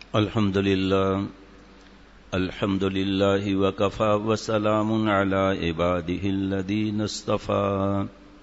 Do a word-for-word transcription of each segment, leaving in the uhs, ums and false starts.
الحمد لله الحمد لله وكفى وسلام على عباده الذين اصطفى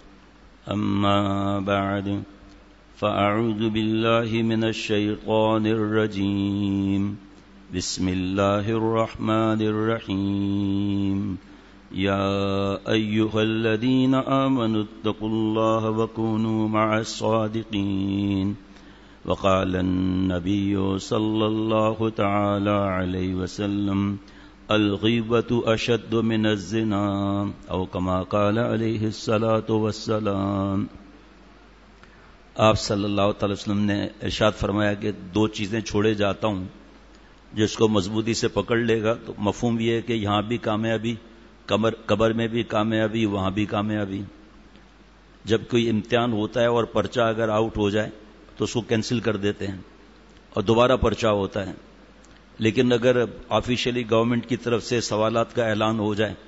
أما بعد فأعوذ بالله من الشيطان الرجيم بسم الله الرحمن الرحيم يا أيها الذين آمنوا اتقوا الله وكونوا مع الصادقين وقال النبي صلى الله تعالى عليه وسلم الغيبة أشد من الزنا أو كما قال عليه الصلاة والسلام۔ آپ صلی اللہ تعالی وسلم نے ارشاد فرمایا کہ دو چیزیں چھوڑے جاتا ہوں، جس کو مضبوطی سے پکڑ لے گا تو مفہوم یہ ہے کہ یہاں بھی کامیابی، قبر قبر میں بھی کامیابی، وہاں بھی کامیابی۔ جب کوئی امتحان ہوتا ہے اور پرچہ اگر آؤٹ ہو جائے تو اس کو کینسل کر دیتے ہیں اور دوبارہ پرچہ ہوتا ہے، لیکن اگر آفیشیلی گورنمنٹ کی طرف سے سوالات کا اعلان ہو جائے،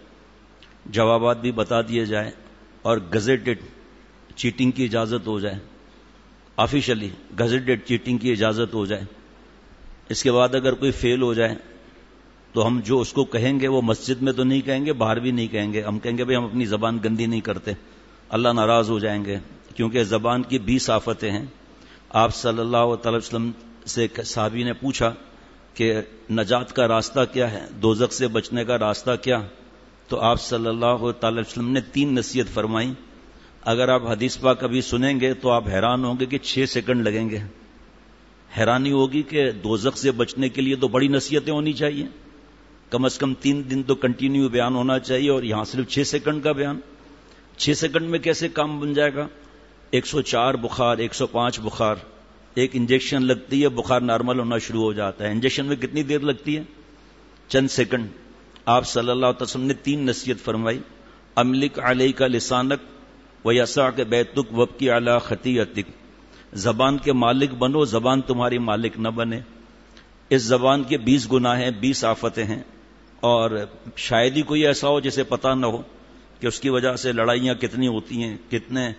جوابات بھی بتا دیے جائیں اور گزیٹڈ چیٹنگ کی اجازت ہو جائے، آفیشیلی گزیٹڈ چیٹنگ کی اجازت ہو جائے، اس کے بعد اگر کوئی فیل ہو جائے تو ہم جو اس کو کہیں گے وہ مسجد میں تو نہیں کہیں گے، باہر بھی نہیں کہیں گے، ہم کہیں گے بھئی ہم اپنی زبان گندی نہیں کرتے، اللہ ناراض ہو جائیں گے، کیونکہ زبان کی بیس آفتیں ہیں۔ آپ صلی اللہ تعالی وسلم سے صحابی نے پوچھا کہ نجات کا راستہ کیا ہے، دوزخ سے بچنے کا راستہ کیا؟ تو آپ صلی اللہ تعالی وسلم نے تین نصیحت فرمائی۔ اگر آپ حدیث پاک کبھی سنیں گے تو آپ حیران ہوں گے کہ چھ سیکنڈ لگیں گے، حیرانی ہوگی کہ دوزخ سے بچنے کے لیے تو بڑی نصیحتیں ہونی چاہیے، کم از کم تین دن تو کنٹینیو بیان ہونا چاہیے، اور یہاں صرف چھ سیکنڈ کا بیان۔ چھ سیکنڈ میں کیسے کام بن جائے گا؟ ایک سو چار بخار، ایک سو پانچ بخار، ایک انجیکشن لگتی ہے، بخار نارمل ہونا شروع ہو جاتا ہے۔ انجیکشن میں کتنی دیر لگتی ہے؟ چند سیکنڈ۔ آپ صلی اللہ علیہ وسلم نے تین نصیحت فرمائی، املک علیک لسانک ویسعک بیتک وابکی علی خطیئتک، زبان کے مالک بنو، زبان تمہاری مالک نہ بنے۔ اس زبان کے بیس گناہ ہیں، بیس آفتیں ہیں، اور شاید ہی کوئی ایسا ہو جسے پتہ نہ ہو کہ اس کی وجہ سے لڑائیاں کتنی ہوتی ہیں، کتنے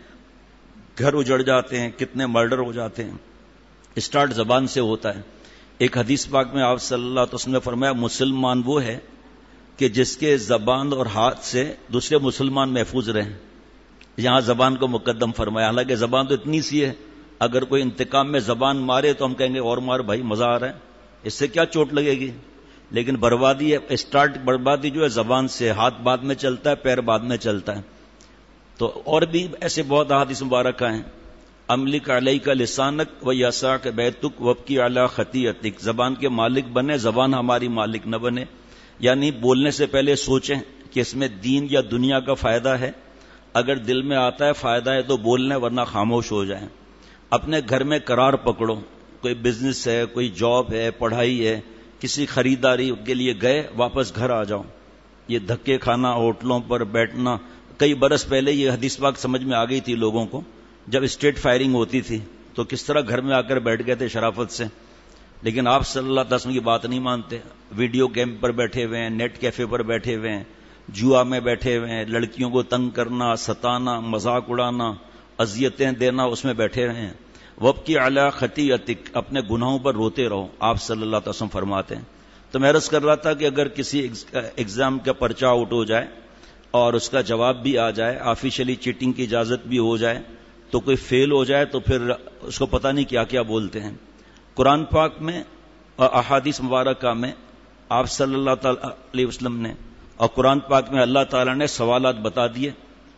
گھر اجڑ جاتے ہیں، کتنے مرڈر ہو جاتے ہیں۔ اسٹارٹ زبان سے ہوتا ہے۔ ایک حدیث پاک میں آپ صلی اللہ علیہ وسلم نے فرمایا مسلمان وہ ہے کہ جس کے زبان اور ہاتھ سے دوسرے مسلمان محفوظ رہیں۔ یہاں زبان کو مقدم فرمایا، حالانکہ زبان تو اتنی سی ہے، اگر کوئی انتقام میں زبان مارے تو ہم کہیں گے اور مار بھائی، مزہ آ رہا ہے، اس سے کیا چوٹ لگے گی، لیکن بربادی ہے، اسٹارٹ بربادی جو ہے زبان سے، ہاتھ بعد میں چلتا ہے، پیر بعد میں چلتا ہے۔ تو اور بھی ایسے بہت احادیث مبارکہ ہیں، املک علیک لسانک ویسعک بیتک وابکی علی خطیئتک، زبان کے مالک بنے، زبان ہماری مالک نہ بنے، یعنی بولنے سے پہلے سوچیں کہ اس میں دین یا دنیا کا فائدہ ہے۔ اگر دل میں آتا ہے فائدہ ہے تو بولنے، ورنہ خاموش ہو جائیں۔ اپنے گھر میں قرار پکڑو، کوئی بزنس ہے، کوئی جاب ہے، پڑھائی ہے، کسی خریداری کے لیے گئے، واپس گھر آ جاؤ۔ یہ دھکے کھانا، ہوٹلوں پر بیٹھنا، کئی برس پہلے یہ حدیث پاک سمجھ میں آ گئی تھی لوگوں کو، جب اسٹریٹ فائرنگ ہوتی تھی تو کس طرح گھر میں آ کر بیٹھ گئے تھے شرافت سے، لیکن آپ صلی اللہ علیہ وسلم کی بات نہیں مانتے، ویڈیو گیم پر بیٹھے ہوئے ہیں، نیٹ کیفے پر بیٹھے ہوئے ہیں، جوا میں بیٹھے ہوئے ہیں، لڑکیوں کو تنگ کرنا، ستانا، مذاق اڑانا، اذیتیں دینا، اس میں بیٹھے ہوئے ہیں۔ وابکی علی خطیئتک، اپنے گناہوں پر روتے رہو، آپ صلی اللہ علیہ وسلم فرماتے ہیں۔ تو میں عرض کر رہا تھا کہ اگر کسی ایگزام کا پرچہ آؤٹ ہو جائے اور اس کا جواب بھی آ جائے، آفیشیلی چیٹنگ کی اجازت بھی ہو جائے، تو کوئی فیل ہو جائے تو پھر اس کو پتہ نہیں کیا کیا بولتے ہیں۔ قرآن پاک میں اور احادیث مبارکہ میں آپ صلی اللہ تعالی علیہ وسلم نے اور قرآن پاک میں اللہ تعالیٰ نے سوالات بتا دیے،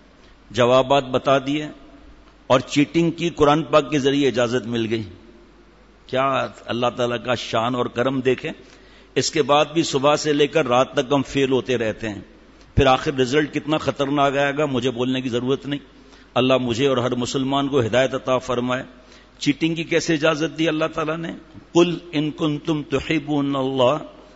جوابات بتا دیے، اور چیٹنگ کی قرآن پاک کے ذریعے اجازت مل گئی۔ کیا اللہ تعالیٰ کا شان اور کرم دیکھیں۔ اس کے بعد بھی صبح سے لے کر رات تک ہم فیل ہوتے رہتے ہیں، پھر آخر رزلٹ کتنا خطرناک آئے گا مجھے بولنے کی ضرورت نہیں۔ اللہ مجھے اور ہر مسلمان کو ہدایت عطا فرمائے۔ چیٹنگ کی کیسے اجازت دی اللہ تعالیٰ نے؟ قل ان کنتم تحبون اللہ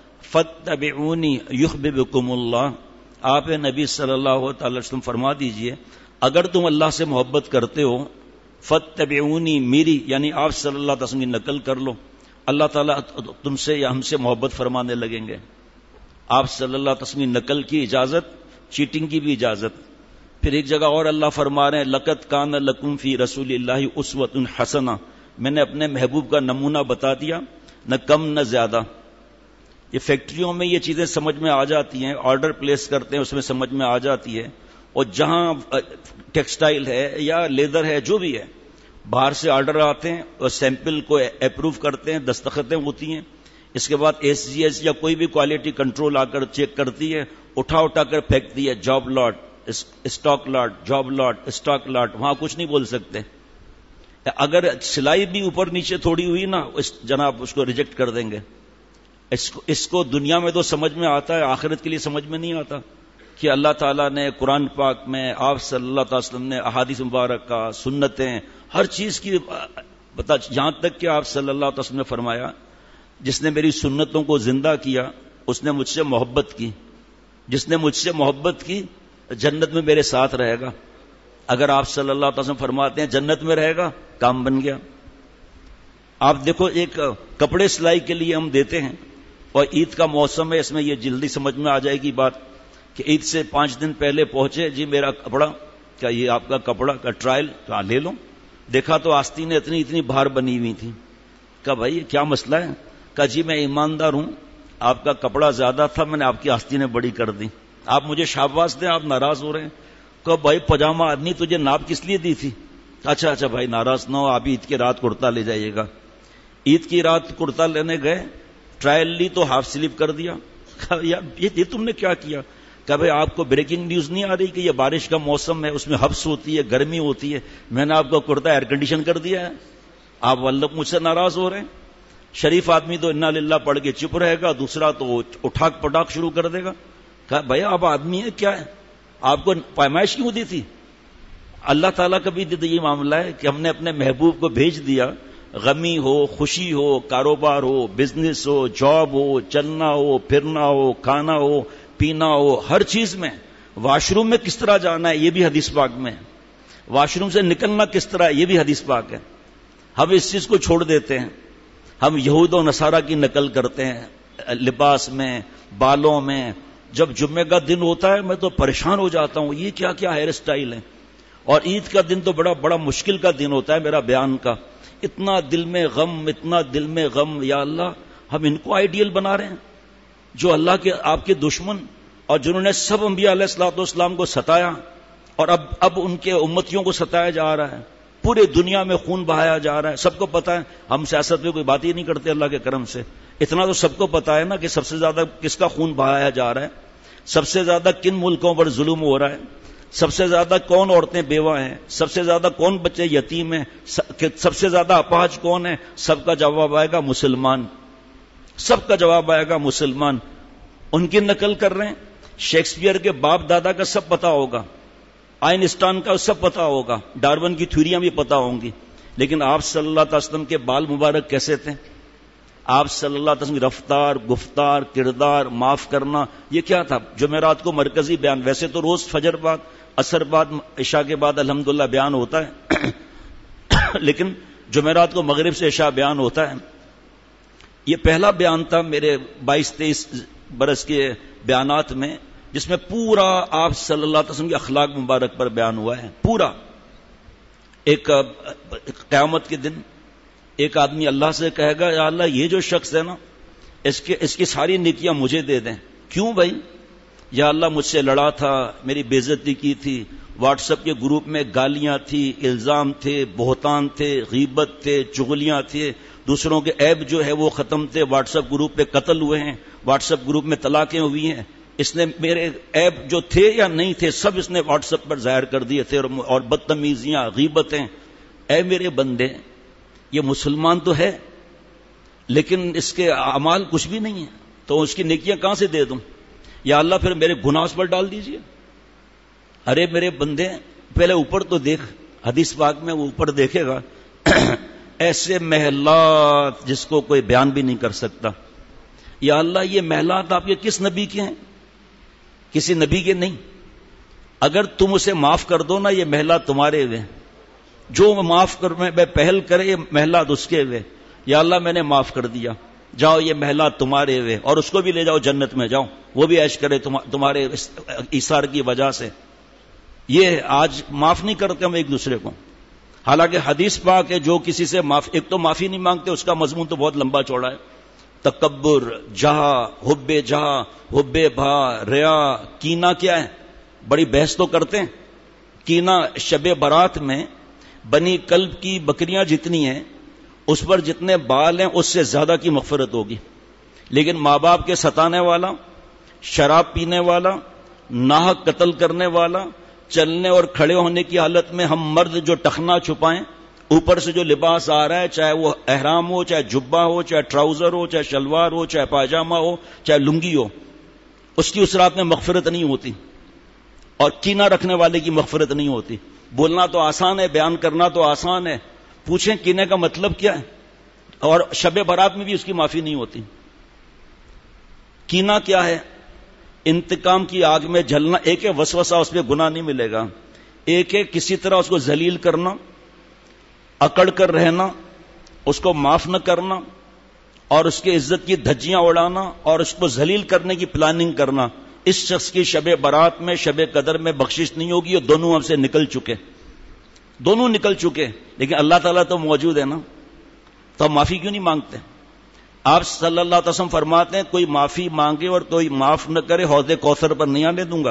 فاتبعونی یحببکم اللہ۔ آپ نبی صلی اللہ تعالی وسلم فرما دیجئے اگر تم اللہ سے محبت کرتے ہو، فاتبعونی، میری یعنی آپ صلی اللہ علیہ وسلم کی نقل کر لو، اللہ تعالیٰ تم سے یا ہم سے محبت فرمانے لگیں گے۔ آپ صلی اللہ علیہ وسلم کی نقل کی اجازت، چیٹنگ کی بھی اجازت۔ پھر ایک جگہ اور اللہ فرما رہے ہیں لقد کان لکم فی رسول اللہ اسوۃ حسنہ، میں نے اپنے محبوب کا نمونہ بتا دیا، نہ کم نہ زیادہ. یہ فیکٹریوں میں یہ چیزیں سمجھ میں آ جاتی ہیں, آرڈر پلیس کرتے ہیں اس میں سمجھ میں آ جاتی ہے. اور جہاں ٹیکسٹائل ہے یا لیدر ہے جو بھی ہے, باہر سے آرڈر آتے ہیں اور سیمپل کو اپروو کرتے ہیں, دستخطیں ہوتی ہیں, اس کے بعد ایس جی ایس یا کوئی بھی کوالٹی کنٹرول آ کر چیک کرتی ہے, اٹھا اٹھا کر پھینکتی ہے, job lot, stock lot, job lot, stock lot. وہاں کچھ نہیں بول سکتے. اگر سلائی بھی اوپر نیچے تھوڑی ہوئی نا, اس جناب اس کو ریجیکٹ کر دیں گے. اس کو, اس کو دنیا میں تو سمجھ میں آتا ہے, آخرت کے لیے سمجھ میں نہیں آتا کہ اللہ تعالیٰ نے قرآن پاک میں, آپ صلی اللہ علیہ وسلم نے احادیث مبارکہ, سنتیں, ہر چیز کی بتا, یہاں تک کہ آپ صلی اللہ علیہ وسلم نے فرمایا جس نے میری سنتوں کو زندہ کیا اس نے مجھ سے محبت کی, جس نے مجھ سے محبت کی جنت میں میرے ساتھ رہے گا. اگر آپ صلی اللہ علیہ وسلم فرماتے ہیں جنت میں رہے گا, کام بن گیا. آپ دیکھو, ایک کپڑے سلائی کے لیے ہم دیتے ہیں, اور عید کا موسم ہے, اس میں یہ جلدی سمجھ میں آ جائے گی بات کہ عید سے پانچ دن پہلے پہنچے, جی میرا کپڑا, کیا یہ آپ کا کپڑا کا ٹرائل کہاں لے لو. دیکھا تو آستین اتنی اتنی باہر بنی ہوئی تھی. کہا بھائی کیا مسئلہ ہے؟ کہا جی میں ایماندار ہوں, آپ کا کپڑا زیادہ تھا, میں نے آپ کی آستینیں بڑی کر دی, آپ مجھے شاباش دیں, آپ ناراض ہو رہے ہیں. کہا بھائی پجامہ آدمی تجھے ناپ کس لیے دی تھی؟ اچھا اچھا بھائی ناراض نہ ہو, آپ عید کی رات کرتا لے جائیے گا. عید کی رات کرتا لینے گئے, ٹرائل لی تو ہاف سلیپ کر دیا. کہا یار یہ تم نے کیا کیا؟ کہ بھائی آپ کو بریکنگ نیوز نہیں آ رہی کہ یہ بارش کا موسم ہے, اس میں حبس ہوتی ہے, گرمی ہوتی ہے, میں نے آپ کا کرتا ایئر کنڈیشن کر دیا ہے, آپ واللہ مجھ سے ناراض ہو رہے ہیں. شریف آدمی تو انا للہ پڑھ کے چپ رہے گا, دوسرا تو اٹھاک پٹاک شروع کر دے گا. کہا بھائی آپ آدمی ہے کیا ہے, آپ کو پیمائش کیوں دی تھی؟ اللہ تعالیٰ کا بھی یہ معاملہ ہے کہ ہم نے اپنے محبوب کو بھیج دیا, غمی ہو, خوشی ہو, کاروبار ہو, بزنس ہو, جاب ہو, چلنا ہو, پھرنا ہو, کھانا ہو, پینا ہو, ہر چیز میں. واش روم میں کس طرح جانا ہے یہ بھی حدیث پاک میں ہے, واش روم سے نکلنا کس طرح ہے یہ بھی حدیث پاک ہے. ہم اس چیز کو چھوڑ دیتے ہیں, ہم یہود و نصارہ کی نقل کرتے ہیں لباس میں, بالوں میں. جب جمعے کا دن ہوتا ہے میں تو پریشان ہو جاتا ہوں, یہ کیا کیا ہیئر اسٹائل ہے. اور عید کا دن تو بڑا بڑا مشکل کا دن ہوتا ہے میرا بیان کا. اتنا دل میں غم, اتنا دل میں غم, یا اللہ ہم ان کو آئیڈیل بنا رہے ہیں جو اللہ کے آپ کے دشمن, اور جنہوں نے سب انبیاء علیہ الصلوۃ والسلام کو ستایا, اور اب اب ان کے امتیوں کو ستایا جا رہا ہے, پورے دنیا میں خون بہایا جا رہا ہے. سب کو پتا ہے, ہم سیاست میں کوئی بات ہی نہیں کرتے اللہ کے کرم سے. اتنا تو سب کو پتا ہے نا کہ سب سے زیادہ کس کا خون بہایا جا رہا ہے, سب سے زیادہ کن ملکوں پر ظلم ہو رہا ہے, سب سے زیادہ کون عورتیں بیوہ ہیں, سب سے زیادہ کون بچے یتیم ہیں, سب سے زیادہ اپاہج کون ہے. سب کا جواب آئے گا مسلمان, سب کا جواب آئے گا مسلمان. ان کی نقل کر رہے ہیں. شیکسپیئر کے باپ دادا کا سب پتا ہوگا, آئنسٹائن کا سب پتا ہوگا, ڈارون کی تھیوریاں بھی پتا ہوں گی, لیکن آپ صلی اللہ علیہ وسلم کے بال مبارک کیسے تھے؟ آپ صلی اللہ علیہ وسلم کی رفتار, گفتار, کردار, معاف کرنا, یہ کیا تھا؟ جمعرات کو مرکزی بیان. ویسے تو روز فجر بعد, عصر بعد, عشاء کے بعد الحمدللہ بیان ہوتا ہے لیکن جمعرات کو مغرب سے عشاء بیان ہوتا ہے. یہ پہلا بیان تھا میرے بائیس تیئیس برس کے بیانات میں جس میں پورا آپ صلی اللہ علیہ وسلم کے اخلاق مبارک پر بیان ہوا ہے. پورا ایک قیامت کے دن ایک آدمی اللہ سے کہے گا, یا اللہ یہ جو شخص ہے نا اس کے اس کی ساری نیکیاں مجھے دے دیں. کیوں بھائی؟ یا اللہ مجھ سے لڑا تھا, میری بے عزتی کی تھی, واٹس ایپ کے گروپ میں گالیاں تھی, الزام تھے, بہتان تھے, غیبت تھے, چغلیاں تھے, دوسروں کے عیب جو ہے وہ ختم تھے, واٹس ایپ گروپ پہ قتل ہوئے ہیں, واٹس ایپ گروپ میں طلاقیں ہوئی ہیں. اس نے میرے عیب جو تھے یا نہیں تھے سب اس نے واٹس ایپ پر ظاہر کر دیے تھے, اور بدتمیزیاں, غیبتیں. اے میرے بندے, یہ مسلمان تو ہے لیکن اس کے اعمال کچھ بھی نہیں ہیں, تو اس کی نیکیاں کہاں سے دے دوں؟ یا اللہ پھر میرے گناہ اس پر ڈال دیجئے. ارے میرے بندے پہلے اوپر تو دیکھ, حدیث پاک میں وہ اوپر دیکھے گا ایسے محلات جس کو کوئی بیان بھی نہیں کر سکتا. یا اللہ یہ محلات آپ کے کس نبی کے ہیں؟ کسی نبی کے نہیں. اگر تم اسے معاف کر دو نا, یہ محلات تمہارے ہوئے, جو معاف کر میں پہل کرے یہ محلات اس کے ہوئے. یا اللہ میں نے معاف کر دیا, جاؤ یہ محلات تمہارے ہوئے, اور اس کو بھی لے جاؤ جنت میں, جاؤ وہ بھی عیش کرے تمہارے ایثار کی وجہ سے. یہ آج معاف نہیں کرتے ہم ایک دوسرے کو. حالانکہ حدیث پاک ہے جو کسی سے معافی، ایک تو معافی نہیں مانگتے، اس کا مضمون تو بہت لمبا چوڑا ہے، تکبر، جہا، حب جہا، حب بھا، ریا، کینہ کیا ہے، بڑی بحث تو کرتے ہیں۔ کینہ شب برات میں بنی کلب کی بکریاں جتنی ہیں اس پر جتنے بال ہیں اس سے زیادہ کی مغفرت ہوگی، لیکن ماں باپ کے ستانے والا، شراب پینے والا، ناحق قتل کرنے والا، چلنے اور کھڑے ہونے کی حالت میں ہم مرد جو ٹخنا چھپائیں، اوپر سے جو لباس آ رہا ہے، چاہے وہ احرام ہو، چاہے جبہ ہو، چاہے ٹراؤزر ہو، چاہے شلوار ہو، چاہے پاجامہ ہو، چاہے لنگی ہو، اس کی اس رات میں مغفرت نہیں ہوتی، اور کینہ رکھنے والے کی مغفرت نہیں ہوتی۔ بولنا تو آسان ہے، بیان کرنا تو آسان ہے، پوچھیں کینے کا مطلب کیا ہے، اور شب برات میں بھی اس کی معافی نہیں ہوتی۔ کینہ کیا ہے؟ انتقام کی آگ میں جلنا، ایک ہے وسوسہ، اس پہ گناہ نہیں ملے گا، ایک ہے کسی طرح اس کو ذلیل کرنا، اکڑ کر رہنا، اس کو معاف نہ کرنا، اور اس کی عزت کی دھجیاں اڑانا، اور اس کو ذلیل کرنے کی پلاننگ کرنا۔ اس شخص کی شب برات میں، شب قدر میں بخشش نہیں ہوگی، اور دونوں ہم سے نکل چکے، دونوں نکل چکے، لیکن اللہ تعالیٰ تو موجود ہے نا، تو ہم معافی کیوں نہیں مانگتے؟ آپ صلی اللہ علیہ وسلم فرماتے ہیں کوئی معافی مانگے اور کوئی معاف نہ کرے، حوض کوثر پر نہیں آنے دوں گا۔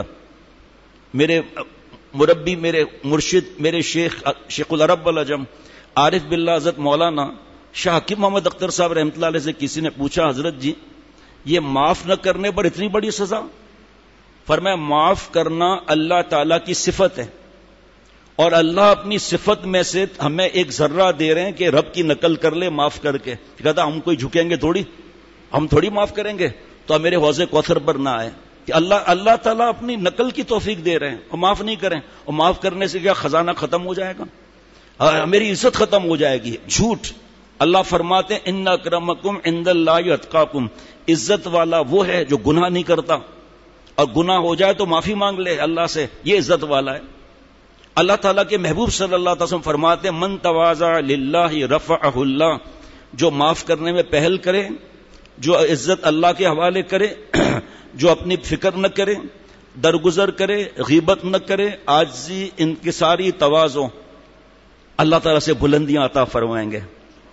میرے مربی، میرے مرشد، میرے شیخ شیخ العرب والعجم عارف باللہ حضرت مولانا شاہ حکیم محمد اختر صاحب رحمۃ اللہ علیہ سے کسی نے پوچھا، حضرت جی یہ معاف نہ کرنے پر اتنی بڑی سزا؟ فرمایا معاف کرنا اللہ تعالیٰ کی صفت ہے، اور اللہ اپنی صفت میں سے ہمیں ایک ذرہ دے رہے ہیں کہ رب کی نقل کر لے معاف کر کے۔ کہتا ہم کوئی جھکیں گے تھوڑی، ہم تھوڑی معاف کریں گے تو میرے حوض کوثر پر نہ آئے، کہ اللہ اللہ تعالیٰ اپنی نقل کی توفیق دے رہے ہیں، اور معاف نہیں کریں، اور معاف کرنے سے کیا خزانہ ختم ہو جائے گا، اور میری عزت ختم ہو جائے گی؟ جھوٹ۔ اللہ فرماتے ہیں ان اکرمکم عند اللہ اتقاکم، عزت والا وہ ہے جو گناہ نہیں کرتا، اور گناہ ہو جائے تو معافی مانگ لے اللہ سے، یہ عزت والا ہے۔ اللہ تعالیٰ کے محبوب صلی اللہ علیہ وسلم فرماتے ہیں من تواضع للہ رفعہ اللہ، جو معاف کرنے میں پہل کرے، جو عزت اللہ کے حوالے کرے، جو اپنی فکر نہ کرے، درگزر کرے، غیبت نہ کرے، عاجزی، انکساری، تواضع، اللہ تعالیٰ سے بلندیاں عطا فرمائیں گے۔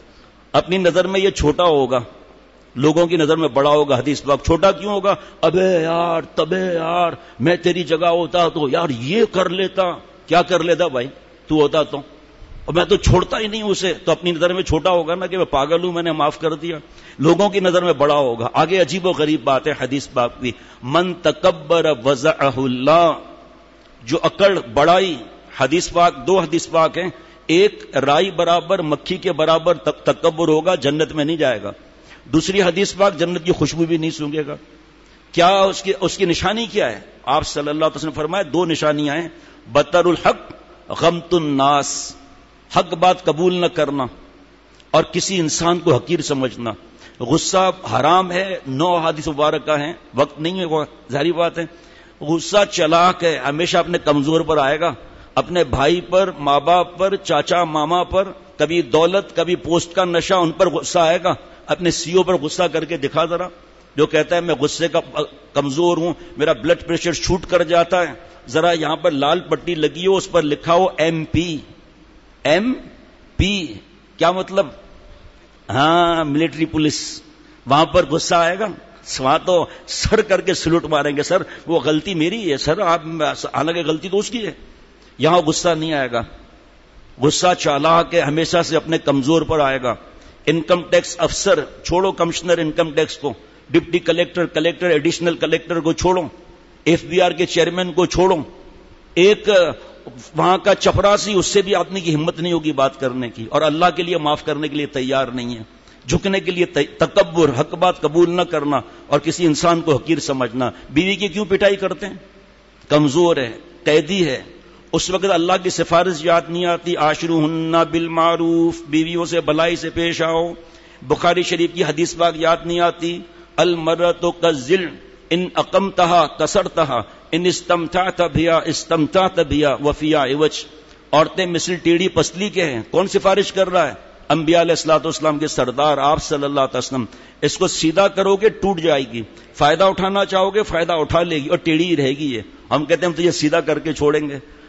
اپنی نظر میں یہ چھوٹا ہوگا، لوگوں کی نظر میں بڑا ہوگا۔ حدیث پاک چھوٹا کیوں ہوگا؟ ابے یار، تبے یار، میں تیری جگہ ہوتا تو یار یہ کر لیتا۔ کیا کر لیتا بھائی؟ تو ہوتا تو، اور میں تو چھوڑتا ہی نہیں اسے، تو اپنی نظر میں چھوٹا ہوگا نا کہ میں پاگل ہوں، میں نے معاف کر دیا۔ لوگوں کی نظر میں بڑا ہوگا۔ آگے عجیب و غریب بات ہے حدیث پاک کی، من تکبر وضعہ اللہ، جو اکڑ بڑائی، حدیث پاک دو حدیث پاک ہیں، ایک رائی برابر مکھی کے برابر تکبر ہوگا، جنت میں نہیں جائے گا۔ دوسری حدیث پاک جنت کی خوشبو بھی نہیں سونگے گا۔ کیا اس کی اس کی نشانی کیا ہے؟ آپ صلی اللہ علیہ وسلم فرمائے دو نشانیاں ہیں، بطر الحق، غمت الناس، حق بات قبول نہ کرنا اور کسی انسان کو حقیر سمجھنا۔ غصہ حرام ہے، نو حدیث مبارکہ ہیں، وقت نہیں ہے، وہ ظاہری بات ہے۔ غصہ چلاک ہے، ہمیشہ اپنے کمزور پر آئے گا، اپنے بھائی پر، ماں باپ پر، چاچا ماما پر، کبھی دولت کبھی پوسٹ کا نشہ، ان پر غصہ آئے گا۔ اپنے سی او پر غصہ کر کے دکھا ذرا، جو کہتا ہے میں غصے کا کمزور ہوں، میرا بلڈ پریشر شوٹ کر جاتا ہے، ذرا یہاں پر لال پٹی لگی ہو، اس پر لکھا ہو ایم پی، ایم پی کیا مطلب؟ ہاں ملٹری پولیس، وہاں پر غصہ آئے گا، وہاں تو سر کر کے سلوٹ ماریں گے، سر وہ غلطی میری ہے سر، آپ حالانکہ غلطی تو اس کی ہے۔ یہاں غصہ نہیں آئے گا، غصہ چالاک ہے، ہمیشہ سے اپنے کمزور پر آئے گا۔ انکم ٹیکس افسر چھوڑو، کمشنر انکم ٹیکس کو، deputy collector, collector, additional collector کو چھوڑو، ایف بی آر کے چیئرمین کو چھوڑو، ایک وہاں کا چپراسی، اس سے بھی آدمی کی ہمت نہیں ہوگی بات کرنے کی، اور اللہ کے لیے معاف کرنے کے لیے تیار نہیں ہے، جھکنے کے لیے تکبر، حق بات قبول نہ کرنا اور کسی انسان کو حقیر سمجھنا۔ بیوی کی کیوں پٹائی کرتے ہیں؟ کمزور ہے، قیدی ہے، اس وقت اللہ کی سفارش یاد نہیں آتی، عاشروہن بالمعروف، بیویوں سے بلائی سے پیش آؤ۔ بخاری شریف کی حدیث پاک یاد نہیں آتی، المرأۃ کالظل ان اقمتها کسرتها ان استمتعت بها استمتعت بها وفی عوج۔ عورتیں مثل ٹیڑھی پسلی کے ہیں، کون سفارش کر رہا ہے؟ انبیاء علیہ الصلوۃ والسلام کے سردار آپ صلی اللہ علیہ وسلم۔ اس کو سیدھا کرو گے ٹوٹ جائے گی، فائدہ اٹھانا چاہو گے فائدہ اٹھا لے گی، اور ٹیڑھی ہی رہے گی یہ۔ ہم کہتے ہیں ہم تو یہ سیدھا کر کے چھوڑیں گے،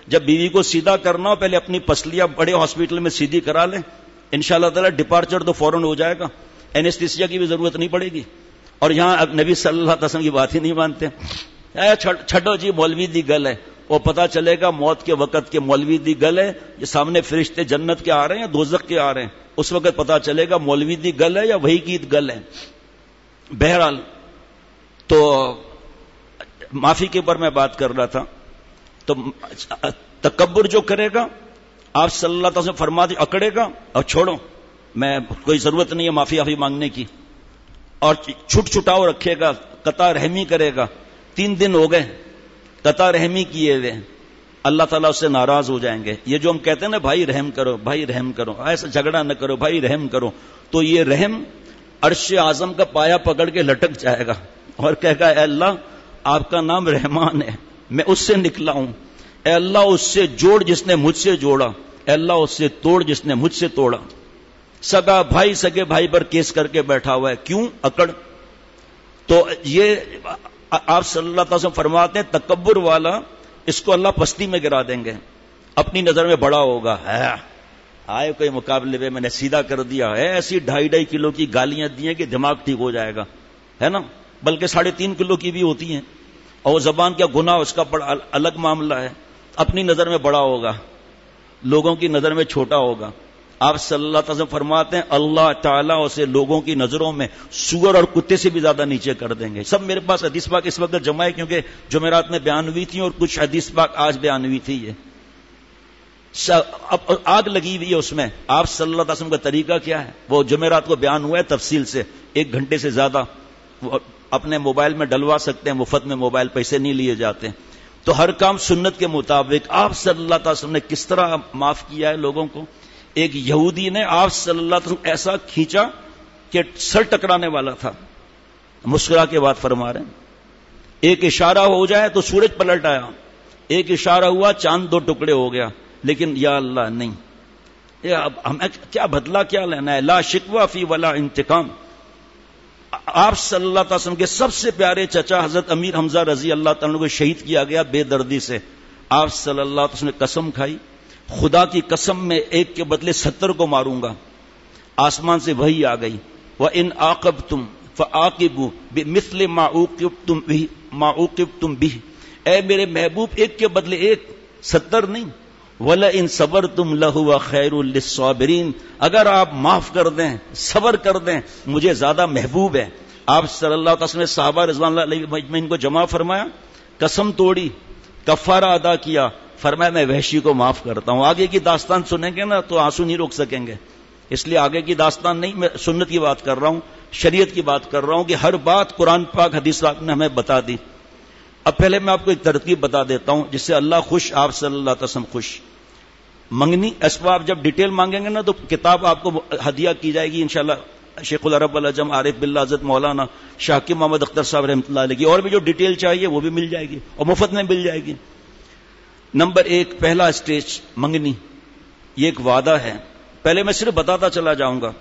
جب بیوی کو سیدھا کرنا ہو پہلے اپنی پسلیاں بڑے ہاسپٹل میں سیدھی کرا لیں، انشاءاللہ تعالی ڈپارچر تو فوراً ہو جائے گا، اینستھیسیا کی بھی ضرورت نہیں پڑے گی. اور یہاں اب نبی صلی اللہ علیہ وسلم کی بات ہی نہیں مانتے. چھڈو جی مولوی دی گل ہے، وہ پتا چلے گا موت کے وقت کے مولوی دی گل ہے، یہ سامنے فرشتے جنت کے آ رہے ہیں یا دوزخ کے آ رہے ہیں، اس وقت پتا چلے گا مولوی دی گل ہے یا وہی کی گل ہے. بہرحال تو معافی کے اوپر میں بات کر رہا تھا. تو تکبر جو کرے گا آپ صلی اللہ علیہ وسلم فرما دی اکڑے گا اور چھوڑو، میں کوئی ضرورت نہیں ہے معافی آفی مانگنے کی، اور چھٹ چھٹاؤ رکھے گا، قطع رحمی کرے گا. تین دن ہو گئے قطع رحمی کیے ہوئے، اللہ تعالیٰ اس سے ناراض ہو جائیں گے. یہ جو ہم کہتے ہیں نا بھائی رحم کرو بھائی رحم کرو، ایسا جھگڑا نہ کرو بھائی رحم کرو، تو یہ رحم عرش اعظم کا پایا پکڑ کے لٹک جائے گا اور کہے گا اے اللہ آپ کا نام رحمان ہے، میں اس سے نکلا ہوں، اے اللہ اس سے جوڑ جس نے مجھ سے جوڑا، اے اللہ اس سے توڑ جس نے مجھ سے توڑا. سگا بھائی سگے بھائی پر کیس کر کے بیٹھا ہوا ہے، کیوں؟ اکڑ. تو یہ آپ صلی اللہ علیہ وسلم فرماتے ہیں تکبر والا اس کو اللہ پستی میں گرا دیں گے، اپنی نظر میں بڑا ہوگا، ہے آئے کوئی مقابلے میں میں نے سیدھا کر دیا ہے، ایسی ڈھائی ڈھائی کلو کی گالیاں دی ہیں کہ دماغ ٹھیک ہو جائے گا، ہے نا، بلکہ ساڑھے تین کلو کی بھی ہوتی ہیں. اور زبان کیا گناہ اس کا بڑا الگ معاملہ ہے. اپنی نظر میں بڑا ہوگا، لوگوں کی نظر میں چھوٹا ہوگا. آپ صلی اللہ علیہ وسلم فرماتے ہیں اللہ تعالیٰ اسے لوگوں کی نظروں میں سور اور کتے سے بھی زیادہ نیچے کر دیں گے. سب میرے پاس حدیث پاک اس وقت جمع ہے کیونکہ جمعرات میں بیان ہوئی تھی اور کچھ حدیث پاک آج بیان ہوئی تھی. یہ اب آگ لگی ہوئی ہے اس میں. آپ صلی اللہ علیہ وسلم کا طریقہ کیا ہے؟ وہ جمعرات کو بیان ہوا ہے تفصیل سے، ایک گھنٹے سے زیادہ اپنے موبائل میں ڈلوا سکتے ہیں، مفت میں موبائل پیسے نہیں لیے جاتے. تو ہر کام سنت کے مطابق آپ صلی اللہ علیہ وسلم نے کس طرح معاف کیا ہے لوگوں کو. ایک یہودی نے آپ صلی اللہ علیہ وسلم ایسا کھینچا کہ سر ٹکرانے والا تھا، مسکرا کے بات فرما رہے ہیں. ایک اشارہ ہو جائے تو سورج پلٹ آیا، ایک اشارہ ہوا چاند دو ٹکڑے ہو گیا. لیکن یا اللہ نہیں، یہ اب ہمیں کیا بدلہ کیا لینا ہے؟ لا شکوہ فی ولا انتقام. آپ صلی اللہ علیہ وسلم کے سب سے پیارے چچا حضرت امیر حمزہ رضی اللہ تعالیٰ کو شہید کیا گیا بے دردی سے. آپ صلی اللہ علیہ وسلم نے قسم کھائی، خدا کی قسم میں ایک کے بدلے ستر کو ماروں گا. آسمان سے وحی آ گئی، وَإِنْ عَاقَبْتُمْ فَعَاقِبُوا بِمِثْلِ مَا عُوقِبْتُمْ بِهِ مَا عُوقِبْتُمْ بِهِ. اے میرے محبوب ایک کے بدلے ایک، ستر نہیں. وَلَئِنْ صَبَرْتُمْ لَهُوَ خَيْرٌ لِلصَّابِرِينَ. اگر آپ معاف کر دیں، صبر کر دیں، مجھے زیادہ محبوب ہے. آپ صلی اللہ علیہ وسلم نے صحابہ رضوان اللہ علیہ مجمعین کو جمع فرمایا، قسم توڑی، کفارہ ادا کیا، فرمایا میں وحشی کو معاف کرتا ہوں. آگے کی داستان سنیں گے نا تو آنسو نہیں روک سکیں گے، اس لیے آگے کی داستان نہیں، میں سنت کی بات کر رہا ہوں، شریعت کی بات کر رہا ہوں کہ ہر بات قرآن پاک حدیث پاک نے ہمیں بتا دی. اب پہلے میں آپ کو ایک ترتیب بتا دیتا ہوں جس سے اللہ خوش، آپ صلی اللہ علیہ وسلم خوش. منگنی اسباب جب ڈیٹیل مانگیں گے نا تو کتاب آپ کو ہدیہ کی جائے گی انشاءاللہ. شیخ العرب العجم عارف باللہ حضرت مولانا شاکر محمد اختر صاحب رحمۃ اللہ علیہ کی اور بھی جو ڈیٹیل چاہیے وہ بھی مل جائے گی اور مفت میں مل جائے گی. نمبر ایک، پہلا اسٹیج منگنی، یہ ایک وعدہ ہے. پہلے میں صرف بتاتا چلا جاؤں گا،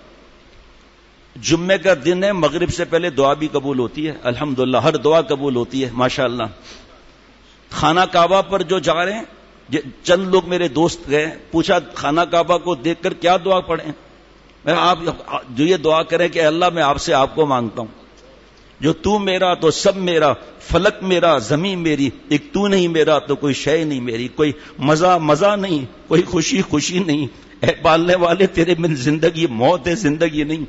جمعے کا دن ہے، مغرب سے پہلے دعا بھی قبول ہوتی ہے الحمدللہ، ہر دعا قبول ہوتی ہے ماشاءاللہ. خانہ کعبہ پر جو جا رہے ہیں، چند لوگ میرے دوست گئے، پوچھا خانہ کعبہ کو دیکھ کر کیا دعا پڑھیں؟ میں آپ جو یہ دعا کریں کہ اللہ میں آپ سے آپ کو مانگتا ہوں، جو تو میرا تو سب میرا، فلک میرا زمین میری، ایک تو نہیں میرا تو کوئی شے نہیں میری، کوئی مزہ مزہ نہیں، کوئی خوشی خوشی نہیں، اے پالنے والے تیرے من زندگی موت ہے زندگی نہیں.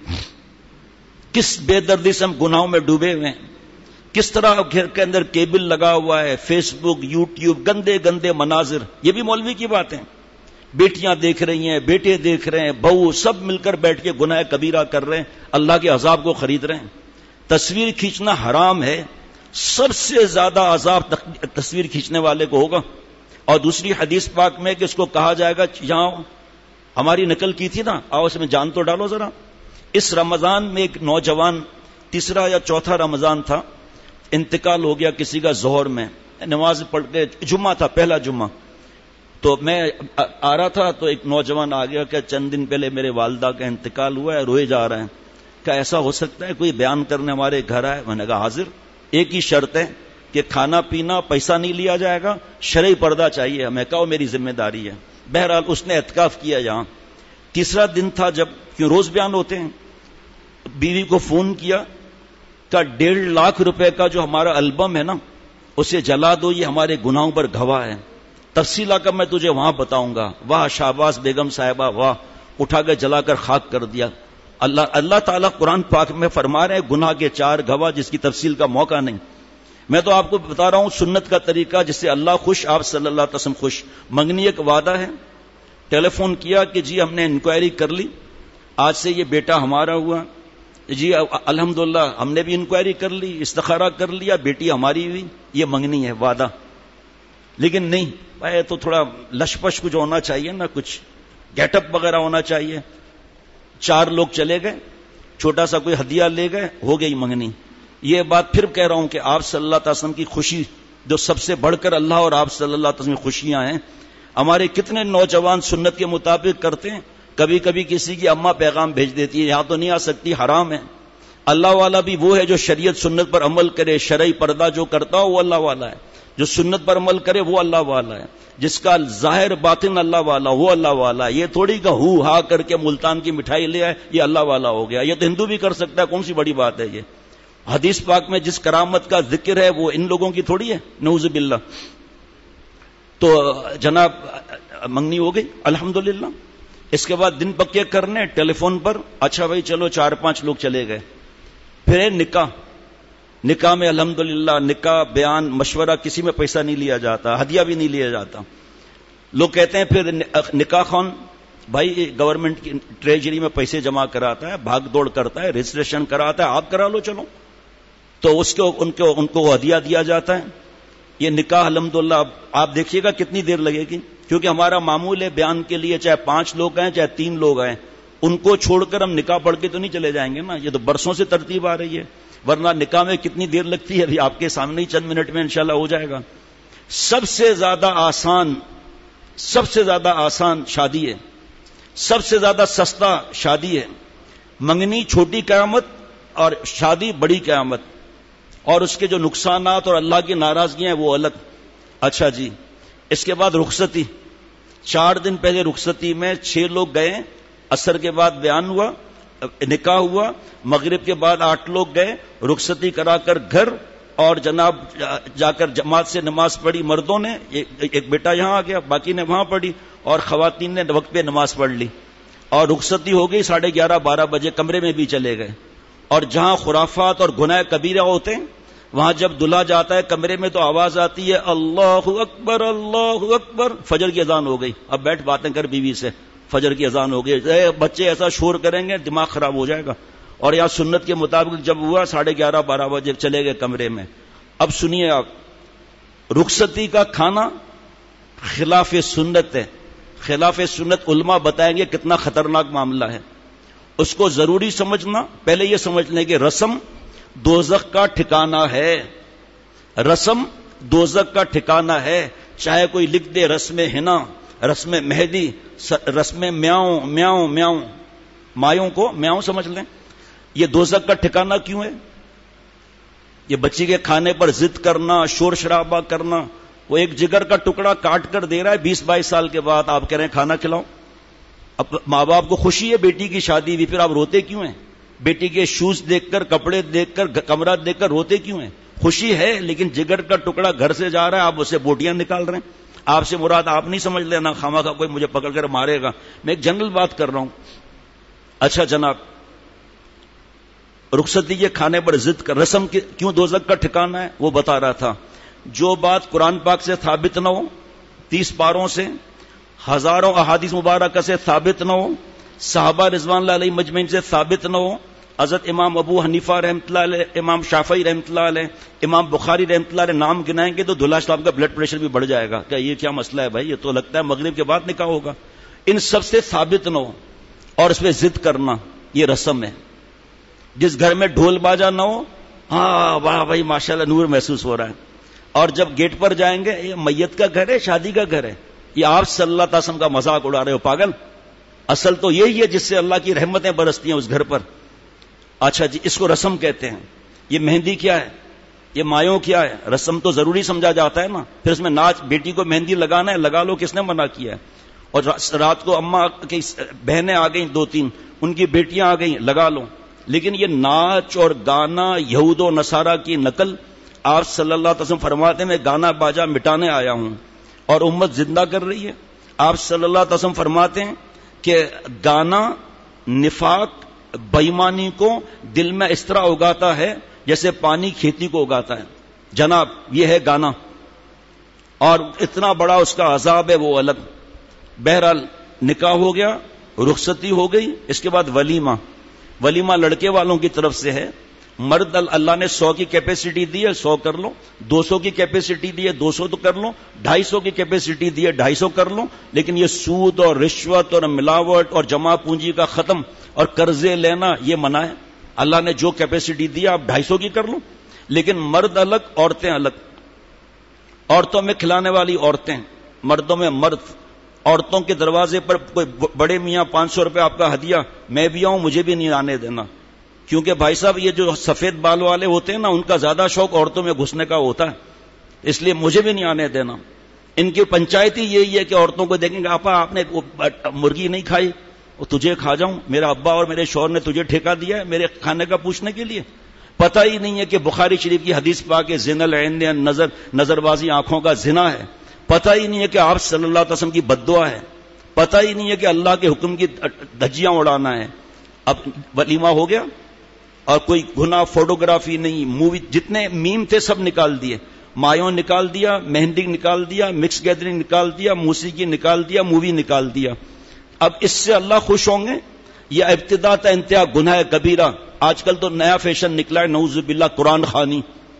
کس بے دردی سے ہم گناہوں میں ڈوبے ہوئے ہیں، کس طرح گھر کے اندر کیبل لگا ہوا ہے، فیس بک، یوٹیوب، گندے گندے مناظر. یہ بھی مولوی کی بات ہے، بیٹیاں دیکھ رہی ہیں، بیٹے دیکھ رہے ہیں، بہو سب مل کر بیٹھ کے گناہ کبیرہ کر رہے ہیں، اللہ کے عذاب کو خرید رہے ہیں. تصویر کھینچنا حرام ہے، سب سے زیادہ عذاب تصویر کھینچنے والے کو ہوگا. اور دوسری حدیث پاک میں کہ اس کو کہا جائے گا، یہاں ہماری نقل کی تھی نا، آؤ اس میں جان تو ڈالو ذرا. اس رمضان میں ایک نوجوان، تیسرا یا چوتھا رمضان تھا، انتقال ہو گیا کسی کا ظہر میں، نماز پڑھ کے، جمعہ تھا پہلا جمعہ، تو میں آ رہا تھا تو ایک نوجوان آ گیا کہ چند دن پہلے میرے والدہ کا انتقال ہوا ہے، روئے جا رہے ہیں، کیا ایسا ہو سکتا ہے کوئی بیان کرنے ہمارے گھر آئے؟ میں نے کہا حاضر، ایک ہی شرط ہے کہ کھانا پینا پیسہ نہیں لیا جائے گا, شرعی پردہ چاہیے ہمیں. کہو میری ذمہ داری ہے. بہرحال اس نے اعتکاف کیا یہاں. تیسرا دن تھا جب, کیوں روز بیان ہوتے ہیں, بیوی کو فون کیا کہ ڈیڑھ لاکھ روپے کا جو ہمارا البم ہے نا اسے جلا دو, یہ ہمارے گناہوں پر گواہ ہے. تفصیلہ کا میں تجھے وہاں بتاؤں گا. واہ شہباز بیگم صاحبہ واہ, اٹھا کے جلا کر خاک کر دیا. اللہ اللہ تعالیٰ قرآن پاک میں فرما رہے ہیں گناہ کے چار گواہ جس کی تفصیل کا موقع نہیں. میں تو آپ کو بتا رہا ہوں سنت کا طریقہ جس سے اللہ خوش, آپ صلی اللہ علیہ وسلم خوش. منگنی ایک وعدہ ہے. ٹیلی فون کیا کہ جی ہم نے انکوائری کر لی, آج سے یہ بیٹا ہمارا ہوا. جی الحمدللہ ہم نے بھی انکوائری کر لی, استخارہ کر لیا, بیٹی ہماری ہوئی. یہ منگنی ہے, وعدہ. لیکن نہیں بھائی, تو تھوڑا لش پش کچھ ہونا چاہیے نا, کچھ گیٹ اپ وغیرہ ہونا چاہیے. چار لوگ چلے گئے, چھوٹا سا کوئی ہدیہ لے گئے, ہو گئی منگنی. یہ بات پھر کہہ رہا ہوں کہ آپ صلی اللہ علیہ وسلم کی خوشی جو سب سے بڑھ کر اللہ اور آپ صلی اللہ علیہ وسلم کی خوشیاں ہیں. ہمارے کتنے نوجوان سنت کے مطابق کرتے ہیں. کبھی کبھی کسی کی اماں پیغام بھیج دیتی ہے, یہاں تو نہیں آ سکتی, حرام ہے. اللہ والا بھی وہ ہے جو شریعت سنت پر عمل کرے, شرعی پردہ جو کرتا ہو وہ اللہ والا ہے. جو سنت پر عمل کرے وہ اللہ والا ہے. جس کا ظاہر باطن اللہ والا وہ اللہ والا ہے. یہ تھوڑی کہ ہو ہا کر کے ملتان کی مٹھائی لے آئے یہ اللہ والا ہو گیا. یہ تو ہندو بھی کر سکتا ہے, کون سی بڑی بات ہے. یہ حدیث پاک میں جس کرامت کا ذکر ہے وہ ان لوگوں کی تھوڑی ہے, نعوذ باللہ. تو جناب منگنی ہو گئی الحمدللہ. اس کے بعد دن پکے کرنے ٹیلی فون پر, اچھا بھائی چلو چار پانچ لوگ چلے گئے. پھر نکاح. نکاح میں الحمدللہ نکاح بیان مشورہ, کسی میں پیسہ نہیں لیا جاتا, ہدیہ بھی نہیں لیا جاتا. لوگ کہتے ہیں پھر نکاح خان بھائی گورنمنٹ کی ٹریجری میں پیسے جمع کراتا ہے, بھاگ دوڑ کرتا ہے, رجسٹریشن کراتا ہے, آپ کرا لو چلو. تو اس کو ان کو ان کو ہدیہ دیا جاتا ہے. یہ نکاح الحمدللہ آپ دیکھیے گا کتنی دیر لگے گی, کیونکہ ہمارا معمول ہے بیان کے لیے چاہے پانچ لوگ ہیں چاہے تین لوگ ہیں, ان کو چھوڑ کر ہم نکاح پڑھ کے تو نہیں چلے جائیں گے نا. یہ تو برسوں سے ترتیب آ رہی ہے, ورنہ نکاح میں کتنی دیر لگتی ہے ابھی آپ کے سامنے ہی چند منٹ میں انشاءاللہ ہو جائے گا. سب سے زیادہ آسان سب سے زیادہ آسان شادی ہے, سب سے زیادہ سستا شادی ہے. منگنی چھوٹی قیامت اور شادی بڑی قیامت, اور اس کے جو نقصانات اور اللہ کی ناراضگیاں ہیں وہ الگ. اچھا جی, اس کے بعد رخصتی. چار دن پہلے رخصتی میں چھ لوگ گئے, عصر کے بعد بیان ہوا, نکاح ہوا, مغرب کے بعد آٹھ لوگ گئے, رخصتی کرا کر گھر, اور جناب جا کر جماعت سے نماز پڑھی مردوں نے, ایک بیٹا یہاں آ گیا, باقی نے وہاں پڑھی, اور خواتین نے وقت پہ نماز پڑھ لی, اور رخصتی ہو گئی. ساڑھے گیارہ بارہ بجے کمرے میں بھی چلے گئے. اور جہاں خرافات اور گناہ کبیرہ ہوتے ہیں وہاں جب دلہا جاتا ہے کمرے میں تو آواز آتی ہے اللہ اکبر اللہ اکبر, فجر کی اذان ہو گئی, اب بیٹھ باتیں کر بیوی سے, فجر کی اذان ہو گئی. بچے ایسا شور کریں گے دماغ خراب ہو جائے گا. اور یہاں سنت کے مطابق جب ہوا ساڑھے گیارہ بارہ بجے چلے گئے کمرے میں. اب سنیے آپ, رخصتی کا کھانا خلاف سنت ہے. خلاف سنت علماء بتائیں گے کتنا خطرناک معاملہ ہے. اس کو ضروری سمجھنا, پہلے یہ سمجھ لیں کہ رسم دوزخ کا ٹھکانہ ہے. رسم دوزخ کا ٹھکانہ ہے. چاہے کوئی لکھ دے رسم ہنا, رسم مہدی, رسم میاؤں میاؤں میاؤں, مایوں کو میاؤں سمجھ لیں. یہ دوزخ کا ٹھکانہ کیوں ہے؟ یہ بچی کے کھانے پر ضد کرنا, شور شرابہ کرنا. وہ ایک جگر کا ٹکڑا کاٹ کر دے رہا ہے بیس بائیس سال کے بعد, آپ کہہ رہے ہیں کھانا کھلاؤ. اب ماں باپ کو خوشی ہے بیٹی کی شادی ہوئی, پھر آپ روتے کیوں ہیں؟ بیٹی کے شوز دیکھ کر, کپڑے دیکھ کر, کمرہ دیکھ کر روتے کیوں ہیں؟ خوشی ہے, لیکن جگر کا ٹکڑا گھر سے جا رہا ہے, آپ اسے بوٹیاں نکال رہے ہیں. آپ سے مراد آپ نہیں سمجھ لینا, خامہ کا کوئی مجھے پکڑ کر مارے گا. میں ایک جنرل بات کر رہا ہوں. اچھا جناب, رخصتی کے کھانے پر ضد کر, رسم کیوں دوزخ کا ٹھکانہ ہے وہ بتا رہا تھا. جو بات قرآن پاک سے ثابت نہ ہو, تیس پاروں سے, ہزاروں احادیث مبارکہ سے ثابت نہ ہو, صحابہ رضوان اللہ علیہ مجمعین سے ثابت نہ ہو, حضرت امام ابو حنیفہ رحمۃ اللہ علیہ, امام شافعی رحمۃ اللہ علیہ, امام بخاری رحمۃ اللہ علیہ نام گنائیں گے تو دلہا صاحب کا بلڈ پریشر بھی بڑھ جائے گا. کیا یہ کیا مسئلہ ہے بھائی, یہ تو لگتا ہے مغرب کے بعد نکاح ہوگا. ان سب سے ثابت نہ ہو اور اس پہ ضد کرنا, یہ رسم ہے. جس گھر میں ڈھول باجا نہ ہو, ہاں واہ بھائی ماشاءاللہ نور محسوس ہو رہا ہے, اور جب گیٹ پر جائیں گے یہ میت کا گھر ہے شادی کا گھر ہے, یہ آپ صلی اللہ تعالی وسلم کا مذاق اڑا رہے ہو پاگل. اصل تو یہی ہے جس سے اللہ کی رحمتیں برستی ہیں اس گھر پر. اچھا جی, اس کو رسم کہتے ہیں. یہ مہندی کیا ہے؟ یہ مایوں کیا ہے؟ رسم تو ضروری سمجھا جاتا ہے نا. پھر اس میں ناچ، بیٹی کو مہندی لگانا ہے، لگا لو، کس نے منع کیا ہے؟ اور رات کو اماں کی بہنیں آ گئیں دو تین، ان کی بیٹیاں آ گئیں، لگا لو. لیکن یہ ناچ اور گانا یہود و نصارہ کی نقل، آپ صلی اللہ علیہ وسلم فرماتے ہیں میں گانا باجا مٹانے آیا ہوں اور امت زندہ کر رہی ہے. آپ صلی اللہ علیہ وسلم فرماتے ہیں کہ گانا نفاق، بےایمانی کو دل میں اس طرح اگاتا ہے جیسے پانی کھیتی کو اگاتا ہے. جناب یہ ہے گانا، اور اتنا بڑا اس کا عذاب ہے وہ الگ. بہرحال نکاح ہو گیا، رخصتی ہو گئی، اس کے بعد ولیمہ. ولیمہ لڑکے والوں کی طرف سے ہے. مرد اللہ نے سو کی کیپیسٹی دی ہے، سو کر لو. دو سو کی کیپیسٹی دی ہے، دو سو تو کر لو. ڈھائی سو کی کیپیسٹی دی ہے، ڈھائی سو کر لو. لیکن یہ سود اور رشوت اور ملاوٹ اور جمع پونجی کا ختم اور قرضے لینا یہ منع ہے. اللہ نے جو کیپیسٹی دی آپ ڈھائی سو کی کر لو. لیکن مرد الگ، عورتیں الگ. عورتوں میں کھلانے والی عورتیں، مردوں میں مرد. عورتوں کے دروازے پر کوئی بڑے میاں پانچ سو روپے آپ کا ہدیہ، میں بھی آؤں مجھے بھی نہیں آنے دینا. کیونکہ بھائی صاحب یہ جو سفید بال والے ہوتے ہیں نا، ان کا زیادہ شوق عورتوں میں گھسنے کا ہوتا ہے، اس لیے مجھے بھی نہیں آنے دینا. ان کی پنچایت ہی یہی ہے کہ عورتوں کو دیکھیں گے، آپا آپ نے مرغی نہیں کھائی، وہ تجھے کھا جاؤں. میرا ابا اور میرے شوہر نے تجھے ٹھیکہ دیا ہے میرے کھانے کا پوچھنے کے لیے. پتہ ہی نہیں ہے کہ بخاری شریف کی حدیث پاک ہے زنا العین نظر، نظر بازی آنکھوں کا زنا ہے. پتہ ہی نہیں ہے کہ آپ صلی اللہ علیہ وسلم کی بددعا ہے. پتہ ہی نہیں ہے کہ اللہ کے حکم کی دھجیاں اڑانا ہے. اب ولیمہ ہو گیا اور کوئی گناہ، فوٹوگرافی نہیں، مووی، جتنے میم تھے سب نکال دیے. مایوں نکال دیا، مہندی نکال دیا، مکس گیدرنگ نکال دیا، موسیقی نکال دیا، مووی نکال دیا. اب اس سے اللہ خوش ہوں گے؟ یہ ابتدا تا انتہا گناہ کبیرہ. آج کل تو نیا فیشن نکلا ہے نعوذ باللہ، قرآن خوانی.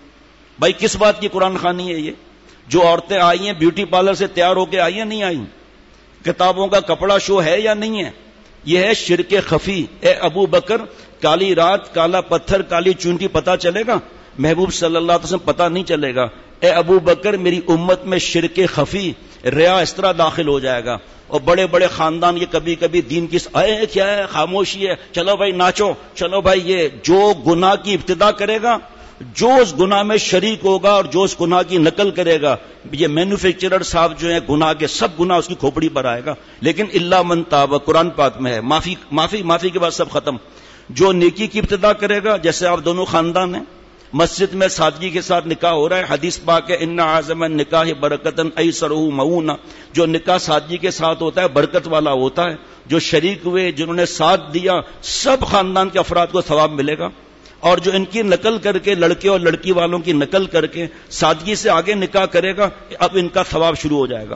بھائی کس بات کی قرآن خوانی ہے یہ؟ جو عورتیں آئی ہیں بیوٹی پارلر سے تیار ہو کے آئی ہیں، نہیں آئی؟ کتابوں کا کپڑا شو ہے یا نہیں ہے؟ یہ ہے شرک خفی. اے ابو بکر، کالی رات، کالا پتھر، کالی چونٹی پتا چلے گا؟ محبوب صلی اللہ علیہ وسلم پتا نہیں چلے گا. اے ابو بکر، میری امت میں شرک خفی، ریا اس طرح داخل ہو جائے گا. اور بڑے بڑے خاندان یہ کبھی کبھی دین کی اے کیا ہے، خاموشی ہے، چلو بھائی ناچو، چلو بھائی. یہ جو گناہ کی ابتدا کرے گا، جو اس گناہ میں شریک ہوگا اور جو اس گناہ کی نقل کرے گا، یہ مینوفیکچرر صاحب جو ہیں گناہ کے، سب گناہ اس کی کھوپڑی پر آئے گا. لیکن اللہ من تاب، قرآن پاک میں ہے، معافی معافی معافی کے بعد سب ختم. جو نیکی کی ابتدا کرے گا، جیسے آپ دونوں خاندان ہیں، مسجد میں سادگی کے ساتھ نکاح ہو رہا ہے، حدیث پاک ہے ان اعظم النکاح برکتن ایسرہ مؤونہ. جو نکاح سادگی کے ساتھ ہوتا ہے برکت والا ہوتا ہے. جو شریک ہوئے، جنہوں نے ساتھ دیا، سب خاندان کے افراد کو ثواب ملے گا. اور جو ان کی نقل کر کے، لڑکے اور لڑکی والوں کی نقل کر کے سادگی سے آگے نکاح کرے گا، اب ان کا ثواب شروع ہو جائے گا.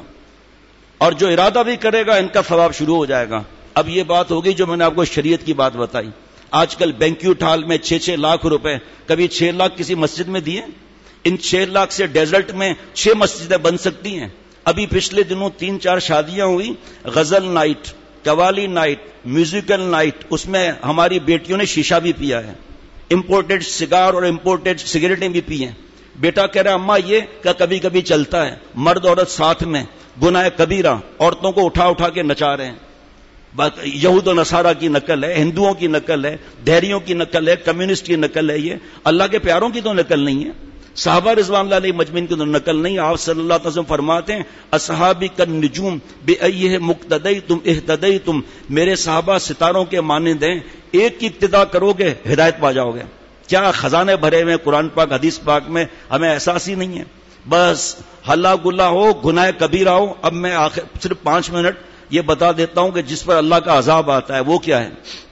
اور جو ارادہ بھی کرے گا، ان کا ثواب شروع ہو جائے گا. اب یہ بات ہوگی جو میں نے آپ کو شریعت کی بات بتائی. آج کل بینکیوٹ ہال میں چھ چھ لاکھ روپے، کبھی چھ لاکھ کسی مسجد میں دیے؟ ان چھ لاکھ سے ڈیزرٹ میں چھ مسجدیں بن سکتی ہیں. ابھی پچھلے دنوں تین چار شادیاں ہوئی، ghazal night, qawwali night, musical night, اس میں ہماری بیٹیوں نے شیشہ بھی پیا ہے، امپورٹڈ سگار اور امپورٹڈ سگریٹیں بھی پی ہیں. بیٹا کہہ رہا اماں یہ کہ کبھی کبھی چلتا ہے، مرد عورت ساتھ میں، گناہ کبیرہ، عورتوں کو اٹھا اٹھا کے نچا رہے ہیں. یہود و نصارہ کی نقل ہے، ہندوؤں کی نقل ہے، دہریوں کی نقل ہے، کمیونسٹ کی نقل ہے. یہ اللہ کے پیاروں کی تو نقل نہیں ہے، صحابہ رضوان اللہ علیہ مجمعین کی تو نقل نہیں. آپ صلی اللہ علیہ وسلم فرماتے ہیں اصحابی کالنجوم بأیہ مقتدیتم اہتدیتم، میرے صحابہ ستاروں کے مانند ہیں، ایک کی اقتداء کرو گے ہدایت پا جاؤ گے. کیا خزانے بھرے ہوئے قرآن پاک حدیث پاک میں، ہمیں احساس ہی نہیں ہے. بس ہلا گلا ہو، گناہ کبیرہ ہو. اب میں آخر صرف پانچ منٹ یہ بتا دیتا ہوں کہ جس پر اللہ کا عذاب آتا ہے وہ کیا ہے.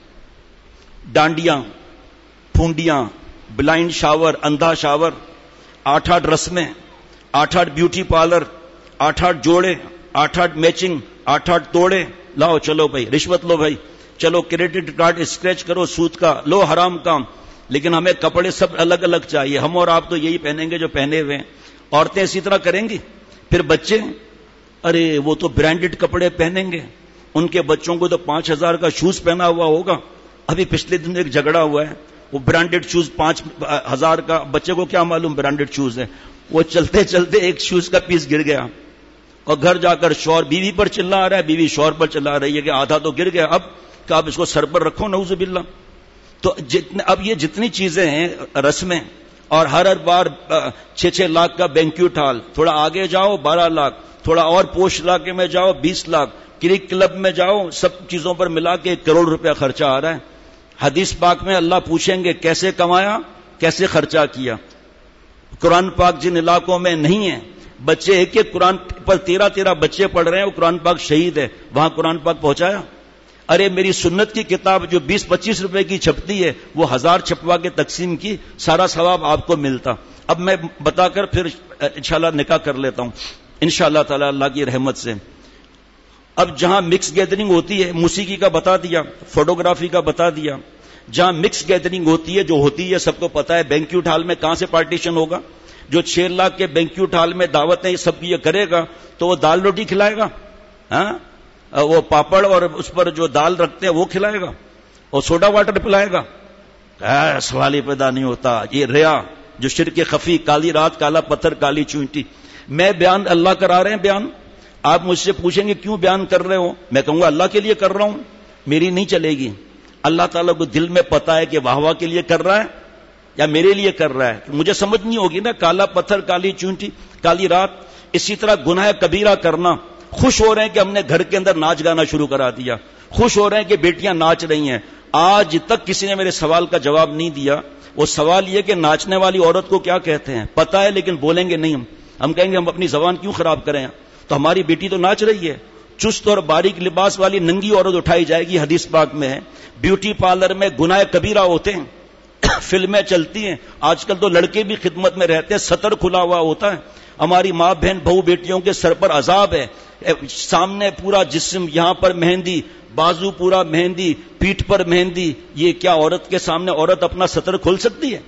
ڈانڈیاں، پھونڈیاں، بلائنڈ شاور، اندھا شاور، آٹھ آٹھ رسمیں، آٹھ آٹھ بیوٹی پارلر، آٹھ آٹھ جوڑے، آٹھ آٹھ میچنگ، آٹھ آٹھ توڑے. لاؤ چلو بھائی رشوت لو بھائی، چلو کریڈٹ کارڈ اسکریچ کرو سود کا، لو حرام کام. لیکن ہمیں کپڑے سب الگ الگ چاہیے. ہم اور آپ تو یہی پہنیں گے جو پہنے ہوئے ہیں، عورتیں اسی طرح کریں گی. پھر بچے، ارے وہ تو برانڈڈ کپڑے پہنیں گے، ان کے بچوں کو تو پانچ ہزار کا شوز پہنا ہوا ہوگا. ابھی پچھلے دن ایک جھگڑا ہوا ہے، وہ برانڈڈ شوز پانچ ہزار کا، بچے کو کیا معلوم برانڈڈ شوز ہے. وہ چلتے چلتے ایک شوز کا پیس گر گیا اور گھر جا کر شوہر بیوی پر چلا رہا ہے، بیوی شوہر پر چلا رہی ہے کہ آدھا تو گر گیا، اب کہ آپ اس کو سر پر رکھو نعوذ باللہ. تو جتنے اب یہ جتنی چیزیں ہیں، رسمیں، اور ہر ہر بار چھ چھ لاکھ کا بینکوٹ ہال، تھوڑا آگے جاؤ بارہ لاکھ، تھوڑا اور پوش علاقے میں جاؤ بیس لاکھ، کرک کلب میں جاؤ، سب چیزوں پر ملا کے ایک کروڑ روپیہ خرچہ آ رہا ہے. حدیث پاک میں اللہ پوچھیں گے کیسے کمایا، کیسے خرچہ کیا. قرآن پاک جن علاقوں میں نہیں ہے، بچے ایک ایک قرآن پر تیرہ تیرہ بچے پڑھ رہے ہیں، وہ قرآن پاک شہید ہے، وہاں قرآن پاک پہنچایا؟ ارے میری سنت کی کتاب جو بیس پچیس روپے کی چھپتی ہے، وہ ہزار چھپوا کے تقسیم کی، سارا ثواب آپ کو ملتا. اب میں بتا کر پھر انشاءاللہ نکاح کر لیتا ہوں انشاءاللہ تعالی اللہ کی رحمت سے. اب جہاں مکس گیدرنگ ہوتی ہے، موسیقی کا بتا دیا، فوٹوگرافی کا بتا دیا. جہاں مکس گیدرنگ ہوتی ہے، جو ہوتی ہے سب کو پتا ہے، بینکوٹ ہال میں کہاں سے پارٹیشن ہوگا؟ جو چھ لاکھ کے بینکوٹ ہال میں دعوتیں سب یہ کرے گا تو وہ دال روٹی کھلائے گا، ہاں وہ پاپڑ اور اس پر جو دال رکھتے ہیں وہ کھلائے گا، اور سوڈا واٹر پلائے گا؟ سوال ہی پیدا نہیں ہوتا. یہ ریا جو شرک خفی، کالی رات کالا پتھر کالی چونٹی. میں بیان اللہ کرا رہے ہیں بیان، آپ مجھ سے پوچھیں گے کیوں بیان کر رہے ہو، میں کہوں گا اللہ کے لیے کر رہا ہوں، میری نہیں چلے گی. اللہ تعالیٰ کو دل میں پتا ہے کہ واہ واہ کے لیے کر رہا ہے یا میرے لیے کر رہا ہے، مجھے سمجھ نہیں ہوگی نا. کالا پتھر کالی چونٹی کالی رات. اسی طرح گناہ کبیرہ کرنا، خوش ہو رہے ہیں کہ ہم نے گھر کے اندر ناچ گانا شروع کرا دیا، خوش ہو رہے ہیں کہ بیٹیاں ناچ رہی ہیں. آج تک کسی نے میرے سوال کا جواب نہیں دیا. وہ سوال یہ کہ ناچنے والی عورت کو کیا کہتے ہیں پتا ہے لیکن بولیں گے نہیں. ہم ہم کہیں گے ہم اپنی زبان کیوں خراب کریں، تو ہماری بیٹی تو ناچ رہی ہے. چست اور باریک لباس والی ننگی عورت اٹھائی جائے گی، حدیث پاک میں ہے. بیوٹی پارلر میں گناہ کبیرہ ہوتے ہیں، فلمیں چلتی ہیں. آج کل تو لڑکے بھی خدمت میں رہتے ہیں، ستر کھلا ہوا ہوتا ہے. ہماری ماں بہن بہو بیٹیوں کے سر پر عذاب ہے. سامنے پورا جسم، یہاں پر مہندی، بازو پورا مہندی، پیٹھ پر مہندی. یہ کیا عورت کے سامنے عورت اپنا ستر کھول سکتی ہے؟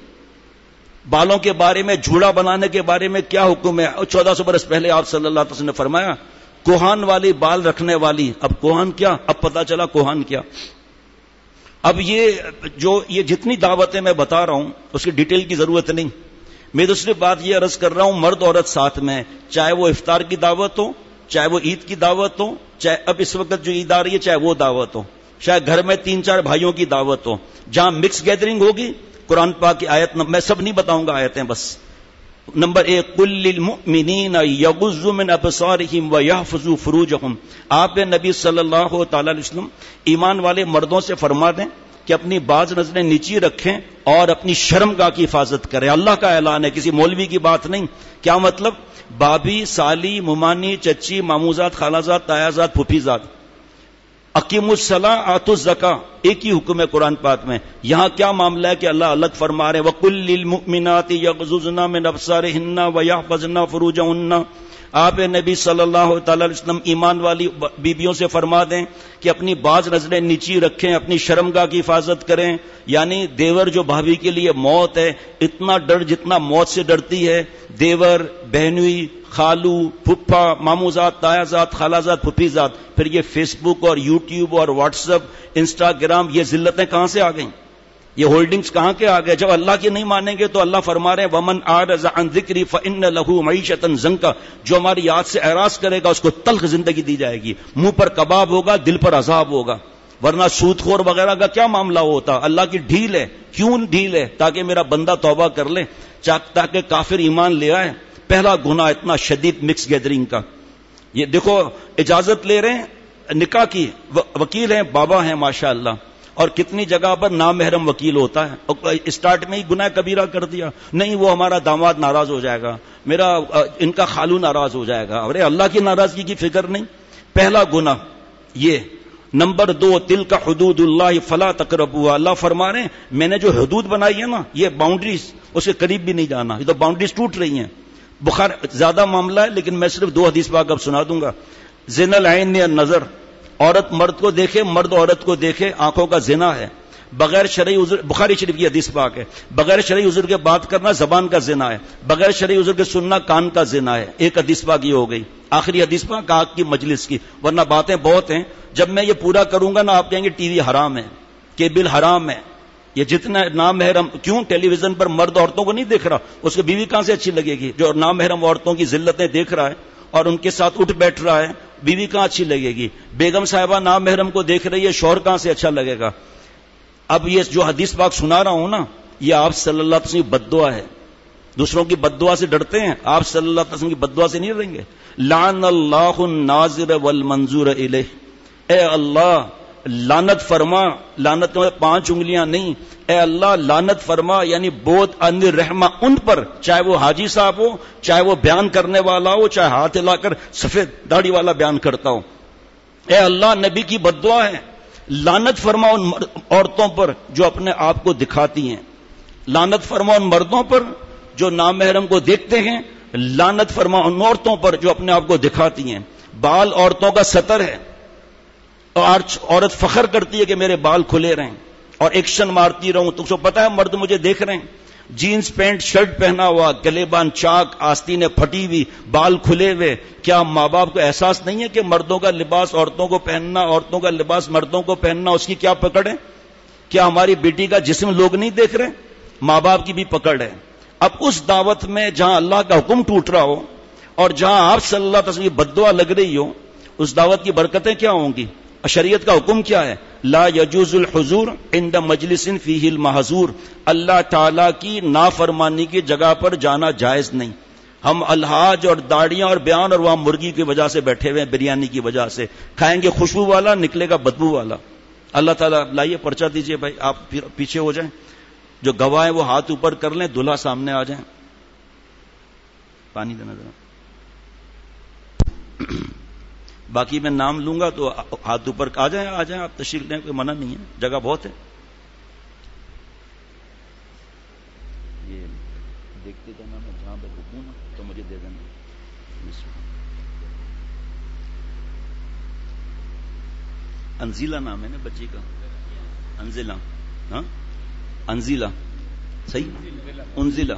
بالوں کے بارے میں، جھوڑا بنانے کے بارے میں کیا حکم ہے؟ چودہ سو برس پہلے آپ صلی اللہ علیہ وسلم نے فرمایا کوہان والی بال رکھنے والی. اب کوہان کیا، اب پتا چلا کوہان کیا. اب یہ جو یہ جتنی دعوتیں میں بتا رہا ہوں اس کی ڈیٹیل کی ضرورت نہیں. میں دوسری بات یہ عرض کر رہا ہوں، مرد عورت ساتھ میں، چاہے وہ افطار کی دعوت ہو، چاہے وہ عید کی دعوت ہو، چاہے اب اس وقت جو عید آ رہی ہے چاہے وہ دعوت ہو، چاہے گھر میں تین چار بھائیوں کی دعوت ہو، جہاں مکس گیدرنگ ہوگی قرآن پاک کی آیت، میں سب نہیں بتاؤں گا آیتیں، بس نمبر ایک قل للمؤمنین یغضوا من ابصارہم ویحفظوا فروجہم. آپ نبی صلی اللہ تعالی علیہ وسلم ایمان والے مردوں سے فرما دیں کہ اپنی بعض نظریں نیچی رکھیں اور اپنی شرمگاہ کی حفاظت کریں. اللہ کا اعلان ہے، کسی مولوی کی بات نہیں. کیا مطلب؟ بابی، سالی، ممانی، چچی، ماموزاد، خالازاد، تایازاد، پھوپھیزاد. اقیموا الصلاۃ آتوا الزکاۃ، ایک ہی حکم ہے قرآن پاک میں. یہاں کیا معاملہ ہے کہ اللہ الگ فرما رہے ہیں وَقُلْ لِلْمُؤْمِنَاتِ يَغْضُضْنَ مِنْ أَبْصَارِهِنَّ وَيَحْفَظْنَ فُرُوجَهُنَّ. آپ نبی صلی اللہ تعالی علیہ وسلم ایمان والی بیبیوں سے فرما دیں کہ اپنی بعض نظریں نیچی رکھیں، اپنی شرمگاہ کی حفاظت کریں. یعنی دیور جو بھابھی کے لیے موت ہے، اتنا ڈر جتنا موت سے ڈرتی ہے، دیور، بہنوئی، خالو، پھپھا، ماموزاد، تایازاد، خالازاد، پھپھیزاد. پھر یہ فیس بک اور یوٹیوب اور واٹس ایپ، انسٹاگرام، یہ ذلتیں کہاں سے آ گئیں؟ یہ ہولڈنگز کہاں کے آ گئے؟ جب اللہ کی نہیں مانیں گے تو اللہ فرما رہے ہیں وَمَنْ أَعْرَضَ عَنْ ذِكْرِي فَإِنَّ لَهُ مَعِيشَةً ضَنْكًا. جو ہماری یاد سے اعراض کرے گا اس کو تلخ زندگی دی جائے گی، منہ پر کباب ہوگا، دل پر عذاب ہوگا. ورنہ سود خور وغیرہ کا کیا معاملہ ہوتا؟ اللہ کی ڈھیل ہے. کیوں ڈھیل ہے؟ تاکہ میرا بندہ توبہ کر لے، تاکہ کافر ایمان لے آئے. پہلا گناہ اتنا شدید مکس گیدرنگ کا. یہ دیکھو اجازت لے رہے ہیں نکاح کی، وکیل ہیں، بابا ہیں ماشاء اللہ، اور کتنی جگہ پر نامحرم وکیل ہوتا ہے. اسٹارٹ میں ہی گناہ کبیرہ کر دیا، نہیں وہ ہمارا داماد ناراض ہو جائے گا، میرا ان کا خالو ناراض ہو جائے گا. ارے اللہ کی ناراضگی کی فکر نہیں. پہلا گناہ یہ. نمبر دو تلک حدود اللہ فلا تقربوها. اللہ فرما رہے ہیں میں نے جو حدود بنائی ہے نا، یہ باؤنڈریز، اس کے قریب بھی نہیں جانا. یہ تو باؤنڈریز ٹوٹ رہی ہیں. بخار زیادہ معاملہ ہے لیکن میں صرف دو حدیث پاک اب سنا دوں گا. زنا العین النظر، عورت مرد کو دیکھے، مرد عورت کو دیکھے، آنکھوں کا زنا ہے. بغیر شرعی عذر، بخاری شریف کی حدیث پاک ہے، بغیر شرعی عذر کے بات کرنا زبان کا زنا ہے، بغیر شرعی عذر کے سننا کان کا زنا ہے. ایک حدیث پاک یہ ہو گئی. آخری حدیث پاک آگ کی مجلس کی. ورنہ باتیں بہت ہیں، جب میں یہ پورا کروں گا نا آپ کہیں گے ٹی وی حرام ہے، کیبل حرام ہے. یہ جتنا نامحرم، کیوں ٹیلی ویژن پر مرد عورتوں کو نہیں دیکھ رہا، اس کی بیوی کہاں سے اچھی لگے گی؟ جو نامحرم عورتوں کی ذلتیں دیکھ رہا ہے اور ان کے ساتھ اٹھ بیٹھ رہا ہے، بیوی کہاں اچھی لگے گی؟ بیگم صاحبہ نامحرم کو دیکھ رہی ہے، شوہر کہاں سے اچھا لگے گا؟ اب یہ جو حدیث پاک سنا رہا ہوں نا، یہ آپ صلی اللہ علیہ وسلم بد دعا ہے. دوسروں کی بد دعا سے ڈرتے ہیں؟ آپ صلی اللہ علیہ وسلم کی بد دعا سے نہیں ڈریں گے؟ لعن اللہ الناظر والمنظور الیہ، اے اللہ لعنت فرما، لعنت میں پانچ انگلیاں نہیں، اے اللہ لعنت فرما یعنی بہت ان رحمہ ان پر، چاہے وہ حاجی صاحب ہو، چاہے وہ بیان کرنے والا ہو، چاہے ہاتھ ہلا کر سفید داڑھی والا بیان کرتا ہو، اے اللہ نبی کی بد دعا ہے، لعنت فرما ان عورتوں پر جو اپنے آپ کو دکھاتی ہیں، لعنت فرما ان مردوں پر جو نامحرم کو دیکھتے ہیں، لعنت فرما ان عورتوں پر جو اپنے آپ کو دکھاتی ہیں۔ بال عورتوں کا ستر ہے، اور عورت فخر کرتی ہے کہ میرے بال کھلے رہیں اور ایکشن مارتی رہوں، تو اس کو پتا ہے مرد مجھے دیکھ رہے ہیں، جینز پینٹ شرٹ پہنا ہوا، گلے بان چاک، آستینیں پھٹی ہوئی، بال کھلے ہوئے، کیا ماں باپ کو احساس نہیں ہے کہ مردوں کا لباس عورتوں کو پہننا، عورتوں کا لباس مردوں کو پہننا اس کی کیا پکڑ ہے؟ کیا ہماری بیٹی کا جسم لوگ نہیں دیکھ رہے؟ ماں باپ کی بھی پکڑ ہے۔ اب اس دعوت میں جہاں اللہ کا حکم ٹوٹ رہا ہو اور جہاں آپ صلی اللہ علیہ وسلم کی بد دعا لگ رہی ہو، اس دعوت کی برکتیں کیا ہوں گی؟ شریعت کا حکم کیا ہے؟ لا یجوز الحضور عند مجلس فیہ المحظور، اللہ تعالی کی نافرمانی کی جگہ پر جانا جائز نہیں۔ ہم الحاج اور داڑیاں اور بیان اور وہاں مرغی کی وجہ سے بیٹھے ہوئے ہیں، بریانی کی وجہ سے کھائیں گے خوشبو والا، نکلے گا بدبو والا۔ اللہ تعالیٰ لائیے پرچہ دیجئے بھائی، آپ پھر پیچھے ہو جائیں، جو گواہ ہیں وہ ہاتھ اوپر کر لیں، دلہا سامنے آ جائیں، پانی دینا ذرا، باقی میں نام لوں گا تو ہاتھ اوپر آ جائیں، آ جائیں آپ تشریف لیں، کوئی منع نہیں ہے، جگہ بہت ہے۔ یہ دیکھتے جانا، میں جہاں پہ رکوں نا تو مجھے دے دینا۔ انزیلا نام ہے نا بچی کا، انزیلا، ہاں انزیلا، صحیح، انزیلا۔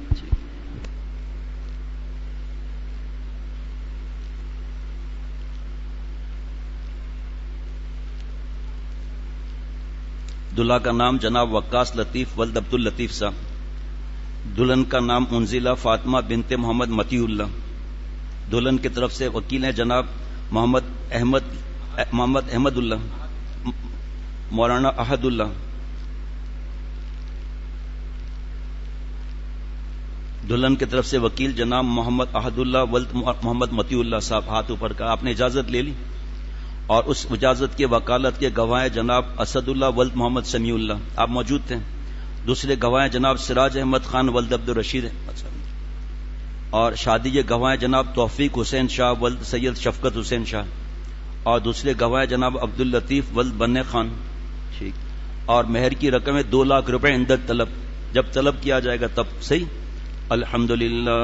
دلہا کا نام جناب وقاص لطیف ولد عبد اللطیف صاحب، دلہن کا نام انزیلا فاطمہ بنت محمد متی اللہ، دلہن کی طرف سے وکیل ہیں جناب محمد احمد محمد احمد اللہ، مولانا احد اللہ، دلہن کی طرف سے وکیل جناب محمد احد اللہ ولد محمد متی اللہ صاحب، ہاتھ اوپر کا، آپ نے اجازت لے لی، اور اس اجازت کے وکالت کے گواہ جناب اسد اللہ ولد محمد سمیع اللہ، آپ موجود تھے۔ دوسرے گواہ جناب سراج احمد خان ولد عبد الرشید، اور شادی کے گواہ جناب توفیق حسین شاہ ولد سید شفقت حسین شاہ، اور دوسرے گواہ جناب عبد اللطیف ولد بن خان، ٹھیک، اور مہر کی رقم ہے دو لاکھ روپے اندر طلب، جب طلب کیا جائے گا تب، صحیح۔ الحمدللہ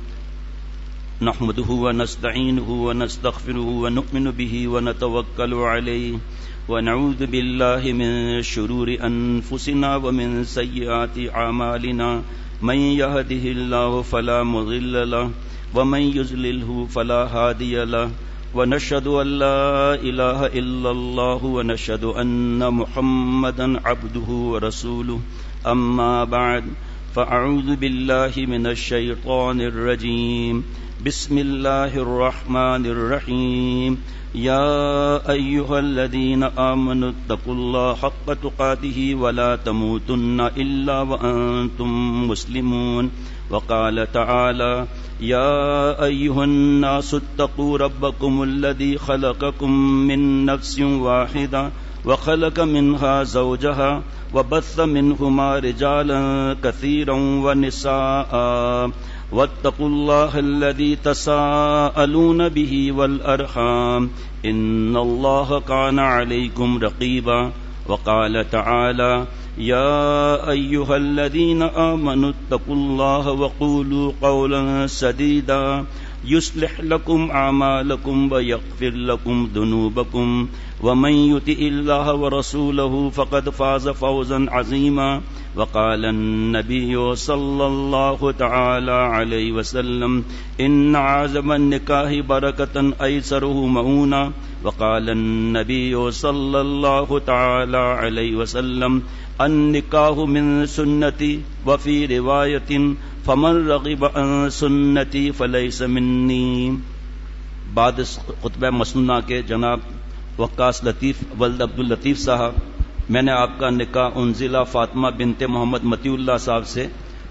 نحمده ونستعینه ونستغفره ونؤمن به ونتوکل علیہ ونعوذ باللہ من شرور انفسنا ومن سیئات اعمالنا، من يهده اللہ فلا مضل له ومن يضلله فلا هادی له، ونشهد ان لا الہ الا اللہ ونشهد ان محمدا عبده ورسوله، اما بعد فاعوذ باللہ من الشیطان الرجیم، بسم اللہ الرحمن الرحیم، یا ایہا الذین آمنوا اتقوا اللہ حق تقاتہ ولا تموتن الا وانتم مسلمون، وقال تعالی یا ایہا الناس اتقوا ربکم الذی خلقکم من نفس واحدہ وخلق منها زوجها وبث منهما رجالا كثيرا ونساء واتقوا الله الذي تساءلون به والأرحام إن الله كان عليكم رقيبا، وقال تعالى يا أيها الذين آمنوا اتقوا الله وقولوا قولا سديدا يصلح لكم أعمالكم ويغفر لكم ذنوبكم ومن يطع الله ورسوله فقد فاز فوزا عظيما، وقال النبي صلى الله تعالى عليه وسلم إن أعظم النكاح بركة أيسره مؤونة، وقال النبي صلى الله تعالى عليه وسلم النکاح من سنتی، وفی روایت فمن رغب عن سنتی فلیس منی۔ بعد خطبہ مسنونہ کے جناب وقاص لطیف ولد عبد اللطیف صاحب، میں نے آپ کا نکاح انزلہ فاطمہ بنت محمد متی اللہ صاحب سے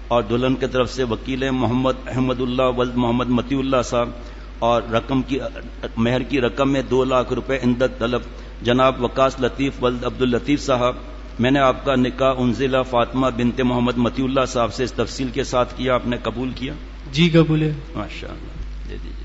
اور دلہن کی طرف سے وکیل محمد احمد اللہ ولد محمد متی اللہ صاحب، اور رقم کی مہر کی رقم میں دو لاکھ روپے اندت طلب جناب وقاص لطیف ولد عبد الطیف صاحب، میں نے آپ کا نکاح انزلہ فاطمہ بنت محمد متی اللہ صاحب سے اس تفصیل کے ساتھ کیا، آپ نے قبول کیا؟ جی قبول ہے، ماشاء اللہ، دے دیجیے۔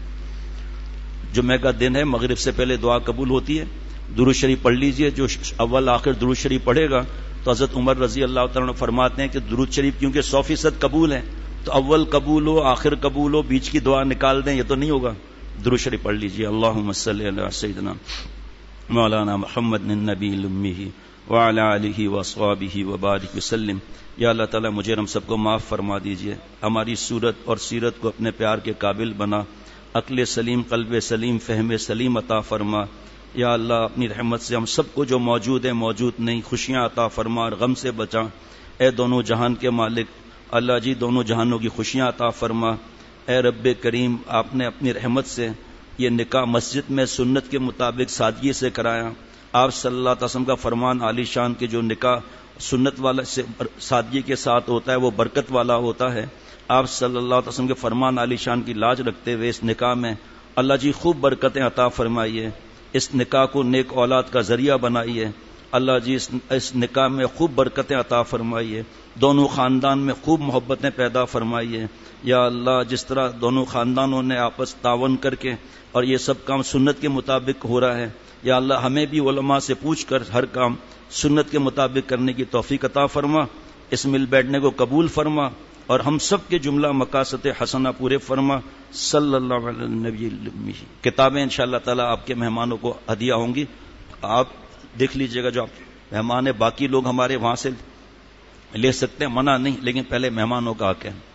جمعہ کا دن ہے، مغرب سے پہلے دعا قبول ہوتی ہے، درود شریف پڑھ لیجئے۔ جو اول آخر درود شریف پڑھے گا تو حضرت عمر رضی اللہ تعالیٰ عنہ فرماتے ہیں کہ درود شریف کیونکہ سو فیصد قبول ہے تو اول قبول ہو آخر قبول ہو بیچ کی دعا نکال دیں، یہ تو نہیں ہوگا۔ درود شریف پڑھ لیجئے۔ اللہم صلی علی سیدنا مولانا محمد النبی الامی وعلی آلہ واصحابہ وبارک وسلم۔ یا اللہ تعالیٰ مجھے ہم سب کو معاف فرما دیجئے، ہماری صورت اور سیرت کو اپنے پیار کے قابل بنا، عقل سلیم قلب سلیم فہم سلیم عطا فرما۔ یا اللہ اپنی رحمت سے ہم سب کو جو موجود ہے موجود نہیں خوشیاں عطا فرما اور غم سے بچا۔ اے دونوں جہان کے مالک اللہ جی، دونوں جہانوں کی خوشیاں عطا فرما۔ اے رب کریم، آپ نے اپنی رحمت سے یہ نکاح مسجد میں سنت کے مطابق سادگی سے کرایا۔ آپ صلی اللہ علیہ وسلم کا فرمان عالی شان کے جو نکاح سنت والا سے سادگی کے ساتھ ہوتا ہے وہ برکت والا ہوتا ہے۔ آپ صلی اللہ علیہ وسلم کے فرمان عالی شان کی لاج رکھتے ہوئے اس نکاح میں اللہ جی خوب برکتیں عطا فرمائیے، اس نکاح کو نیک اولاد کا ذریعہ بنائیے۔ اللہ جی اس, اس نکاح میں خوب برکتیں عطا فرمائیے، دونوں خاندان میں خوب محبتیں پیدا فرمائیے۔ یا اللہ جس طرح دونوں خاندانوں نے آپس تعاون کر کے اور یہ سب کام سنت کے مطابق ہو رہا ہے، یا اللہ ہمیں بھی علماء سے پوچھ کر ہر کام سنت کے مطابق کرنے کی توفیق عطا فرما، اس مل بیٹھنے کو قبول فرما اور ہم سب کے جملہ مقاصد حسنہ پورے فرما۔ صلی اللہ علیہ نبی الامی۔ کتابیں انشاءاللہ تعالی آپ کے مہمانوں کو ہدیہ ہوں گی، آپ دیکھ لیجئے گا جو آپ مہمان ہیں، باقی لوگ ہمارے وہاں سے لے سکتے ہیں، منع نہیں، لیکن پہلے مہمانوں کا حق ہے۔